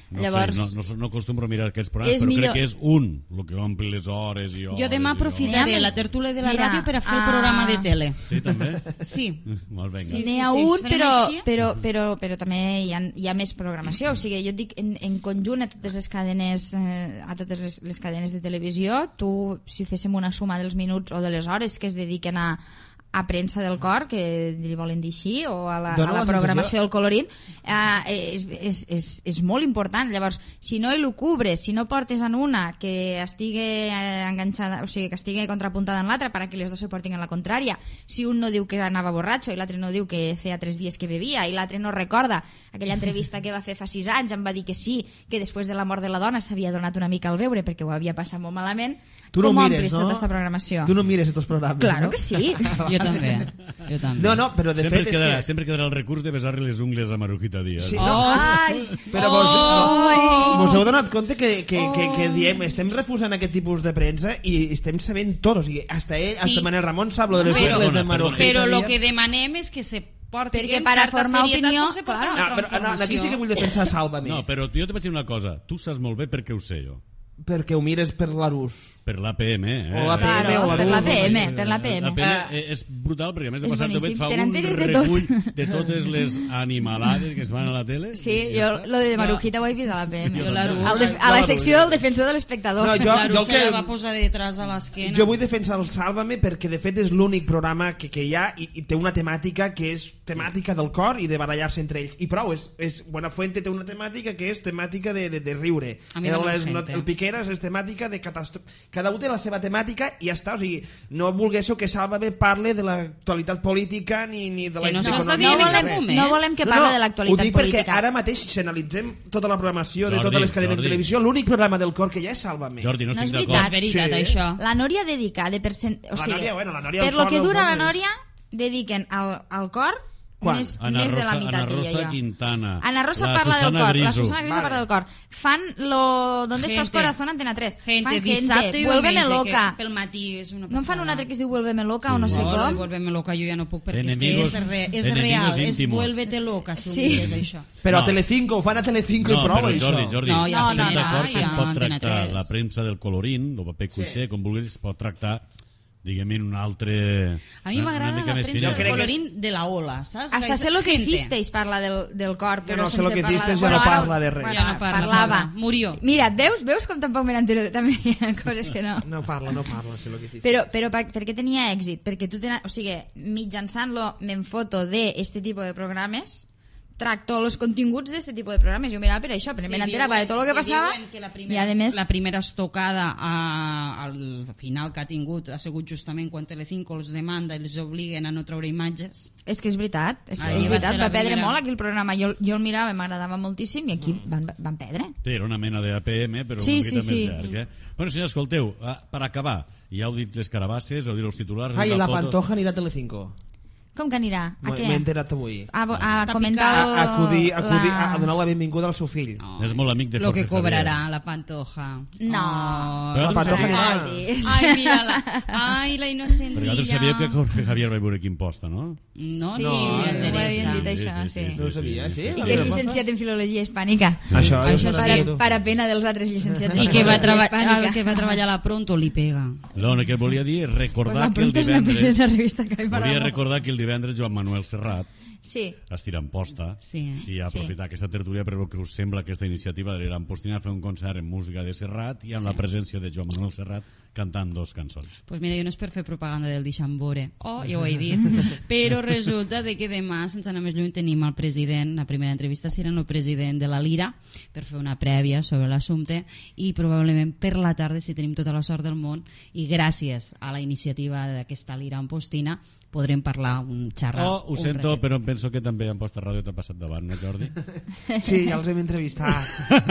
No, Llavors, sé, no, no, no acostumbro a mirar aquests programes, és però millor... crec que és un el que ompli les hores i hores. Jo demà aprofitaré la tertúlia de la Mira, ràdio per a fer el ah, programa de tele. Sí, també? Sí. Molt bé. Sí, N'hi ha sí, un, farem però, així. però, però, però també hi ha, hi ha més programació. O sigui, jo et dic, en, en conjunt a totes les cadenes, eh, a totes les, les cadenes de televisió, tu, si féssim una suma dels minuts o de les hores que es dediquen a, a premsa del cor, que li volen dir així, o a la, Dóna a la la programació sensació- del colorín, eh, és, és, és, és molt important. Llavors, si no hi lo cubres, si no portes en una que estigui eh, enganxada, o sigui, que estigui contrapuntada en l'altra perquè les dues se portin en la contrària, si un no diu que anava borratxo i l'altre no diu que feia tres dies que bevia i l'altre no recorda aquella entrevista que va fer fa sis anys, em va dir que sí, que després de la mort de la dona s'havia donat una mica al beure perquè ho havia passat molt malament. Tu no Com mires, omplis no? tota aquesta programació? Tu no mires estos programes, Claro no? que sí. Jo també. Jo també. No, no, però de Sempre fet és quedarà, que... sempre quedarà el recurs de besar-li les ungles a Marujita Díaz. Sí, no? no, Ai, però vos, Oh! vos heu donat compte que, que, que, que diem, estem refusant aquest tipus de premsa i estem sabent tot, o sigui, hasta ell, Sí. hasta Manel Ramon sap lo de les Però- ungles de Perdona, Marujita Però lo Díaz. que demanem és que se porti Perquè amb per a certa formar serietat opinió, com se porta claro. una Ah, però, altra no, aquí sí que vull defensar Sálvame, No, però jo te vaig dir una cosa. Tu saps molt bé per què ho sé jo. perquè ho mires per l'Arús. Per l'A P M, eh? O l'A P M, Claro, o la per Dulce, l'A P M, o- per l'A P M. La P M és brutal perquè a més de És passar boníssim. fa Tenen un teles de tot. recull de totes les animalades que es van a la tele. Sí, i jo ja està. lo de Marujita ho he vist a la P M. Jo l'Arús. Al de- A la secció del defensor de l'espectador. No, jo- La jo Rosa que- la va posar detrás a l'esquena. Jo vull defensar el Sálvame perquè de fet és l'únic programa que, que hi ha i, i té una temàtica que és temàtica del cor i de barallar-se entre ells. I prou, és, és Buenafuente té una temàtica que és temàtica de, de, de riure. A mi el, dóna és, no, gente. el Piqueras és temàtica de catàstrofe. Cada un té la seva temàtica i ja està. O sigui, no volguéssiu que Sálvame parle de l'actualitat política ni, ni de la Que no econòmica. s'està No dient en volem, cap moment. no volem que parli de l'actualitat ho dic política. perquè ara mateix, si analitzem tota la programació de Jordi, totes les cadenes Jordi. de televisió, l'únic programa del cor que hi ha és Sálvame. Jordi, no, No és estic No d'acord. és veritat, Sí. això. La Nòria dedica de percent... O La sigui, Nòria, bueno, la Nòria per al lo cor que del dura cor la és- Nòria, dediquen al, al cor Quan? més, Ana més de la Rosa- meitat, Ana diria Rosa jo. Quintana, Ana Rosa la parla Susana del cor, la Griso. Susana Griso Vale. parla del cor. Fan lo... ¿Dónde Gente. estás corazón? Antena tres. Gente, Fan dissabte i Vuélveme diumenge, loca. que pel matí és una No en fan passada. un altre que es diu Vuélveme loca Sí. o no sé No, com? Vuélveme loca jo ja no puc perquè Enemigos- és que és, re, és enemigos real, és íntimos. vuélvete loca, si Sí. sí. és això. Però No. a Telecinco, ho fan a Telecinco No, i prou, però això. Jordi, Jordi, No, ja estic no, d'acord no, que es ja pot Antena tractar tres. la premsa del colorín, el paper cuixer, com vulguis, es pot tractar, diguem, en un altre... A mi una- m'agrada una mica la més premsa fina. del crec que colorín de la ola, saps? Hasta sé lo que hicisteis parla del, del cor, però no, sé sense lo que parlar... hicisteis ja bueno, no ara- parla de res. bueno, Ja no parla, parlava. parla. Murió. Mira, et veus, veus com tampoc me n'entero, també hi ha coses que no... No parla, no parla, sé lo que hiciste. Però, però per, per què tenia èxit? Perquè tu tens, o sigui, mitjançant-lo me'n foto de este tipus de programes, tracto els continguts d'aquest tipus de programes. Jo mirava per això, però me n'enterava de tot el que passava. Que la I primera, a més, la primera estocada a, al final que ha tingut ha sigut justament quan Telecinco els demanda i els obliguen a no treure imatges. és que és veritat, és, Ahí és va veritat, ser va, la perdre primera. molt aquí el programa. Jo, jo el mirava, m'agradava moltíssim i aquí van, van perdre. Sí, era una mena de A P M, però Sí, una sí, mica sí. més llarg. Eh? Bueno, senyors, escolteu, ah, per acabar, ja heu dit les carabasses, heu dit els titulars... Ai, la la foto. Pantoja anirà a Telecinco. Com que anirà? A M'he què? m'he enterat avui. A, a Està comentar picat. el, A, acudir, acudir, la... a donar la benvinguda al seu fill. No. És molt amic de Lo Jorge que cobrarà Javier. la Pantoja. No. Oh, Però La Pantoja sí. anirà. Diguis. Ai, mira-la. Ai, la Perquè innocentilla. vosaltres sabíeu que Jorge Javier va veure quin posta, no? No, Sí, no, ho Teresa. havien dit això, sí. No ho sabia, sí? I que és llicenciat en filologia hispànica. Això, Això ho sí. sabia Per, tu. per a pena dels altres llicenciats en I que va, filologia traba hispànica. el que va treballar a la Pronto li pega. No, el que volia dir és Pues recordar la que el Pronto és la divendres... primera revista que a mi m'agrada Volia molt. recordar que el divendres Joan Manuel Serrat Sí, estirà en posta Sí. i aprofitar aquesta tertúlia per el que us sembla aquesta iniciativa de l'Iran Postina fer un concert en música de Serrat i amb la presència de Joan Manuel Serrat cantant dos cançons. Pues mira, jo no és per fer propaganda del Dixambore, oh, ja ho he dit, però resulta de que demà, sense anar més lluny, tenim el president, la primera entrevista serà el president de la Lira, per fer una prèvia sobre l'assumpte, i probablement per la tarda, si tenim tota la sort del món, i gràcies a la iniciativa d'aquesta Lira Ampostina, podrem parlar un xerrat. Oh, ho un sento, ratet. però em penso que també en Posta Ràdio t'ha passat davant, no, Jordi? Sí, ja els hem entrevistat.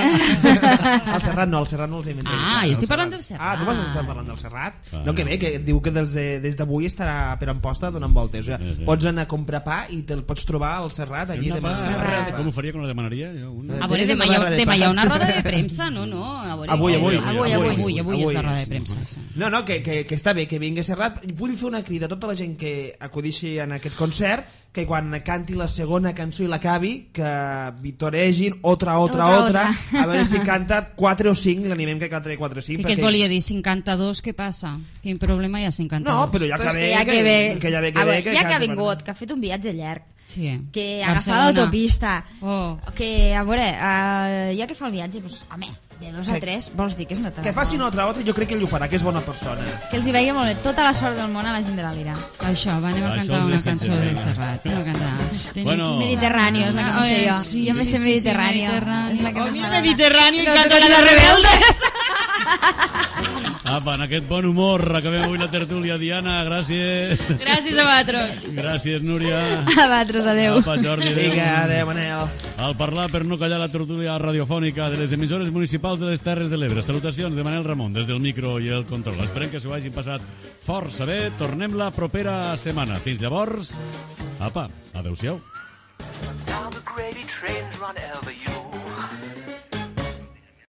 El Serrat no, el Serrat no els hem entrevistat. Ah, jo el estic parlant Serrat. del Serrat. Ah, tu vas estar parlant del Serrat? Ah, No, que bé, que diu que des de- des d'avui estarà per Amposta donant voltes. O Sí, sigui, sí. pots anar a comprar pa i te'l pots trobar al Serrat allí Una demà. barra, com ho faria, com la demanaria? Jo, una... A veure, Tens demà una hi, ha, barra de demà pa. hi ha una roda de premsa, no, no. A veure, Avui, avui, avui, avui, avui, avui, avui és la avui. roda de premsa. Sí. No, no, que, que, que està bé, que vingui Serrat. Vull fer una crida a tota la gent que acudixi en aquest concert, que quan canti la segona cançó i l'acabi, que vitoregin otra, otra, otra, Otra, otra, a veure si canta quatre o cinc, l'animem que canta quatre o cinc. I què et volia dir, cinquanta dos, què passa? Quin problema hi ha cinquanta dos? No, però ja Pues que que ve, ja que ve, que ja ve, que a ve, veure, que ja que ha canta, vingut, que ha fet un viatge llarg, Sí. que Barcelona. agafa l'autopista, Oh. que a veure, uh, ja que fa el viatge, pues, home, de dos a Que- tres, vols dir que és una que faci una altra altra, jo crec que ell ho farà, que és bona persona. Que els hi vegi molt bé, tota la sort del món a la gent de la Lira. Això, va, anem a Això cantar és una de cançó Sánchez, del vinga. Serrat. Anem a cantar. Tenim Bueno. aquí- Mediterráneo és la que me sé Ah, jo. sí, Jo me sí, sé sí, Mediterráneo. Sí, Mediterráneo. És la que Oh, més mira m'agrada. Mediterráneo i No, canten toquen los los rebeldes. Apa, en aquest bon humor acabem avui la tertúlia. Diana, gràcies. Gràcies a vosaltres. Gràcies, Núria. A vosaltres, adeu. Apa, Jordi, adéu. Vinga, adéu, Manel. Al parlar per no callar la tertúlia radiofònica de les emissores municipals de les Terres de l'Ebre. Salutacions de Manel Ramon des del micro i el control. Esperem que s'ho hagin passat força bé. Tornem la propera setmana. Fins llavors, apa, adeu-siau. Now the gravy trains run over you.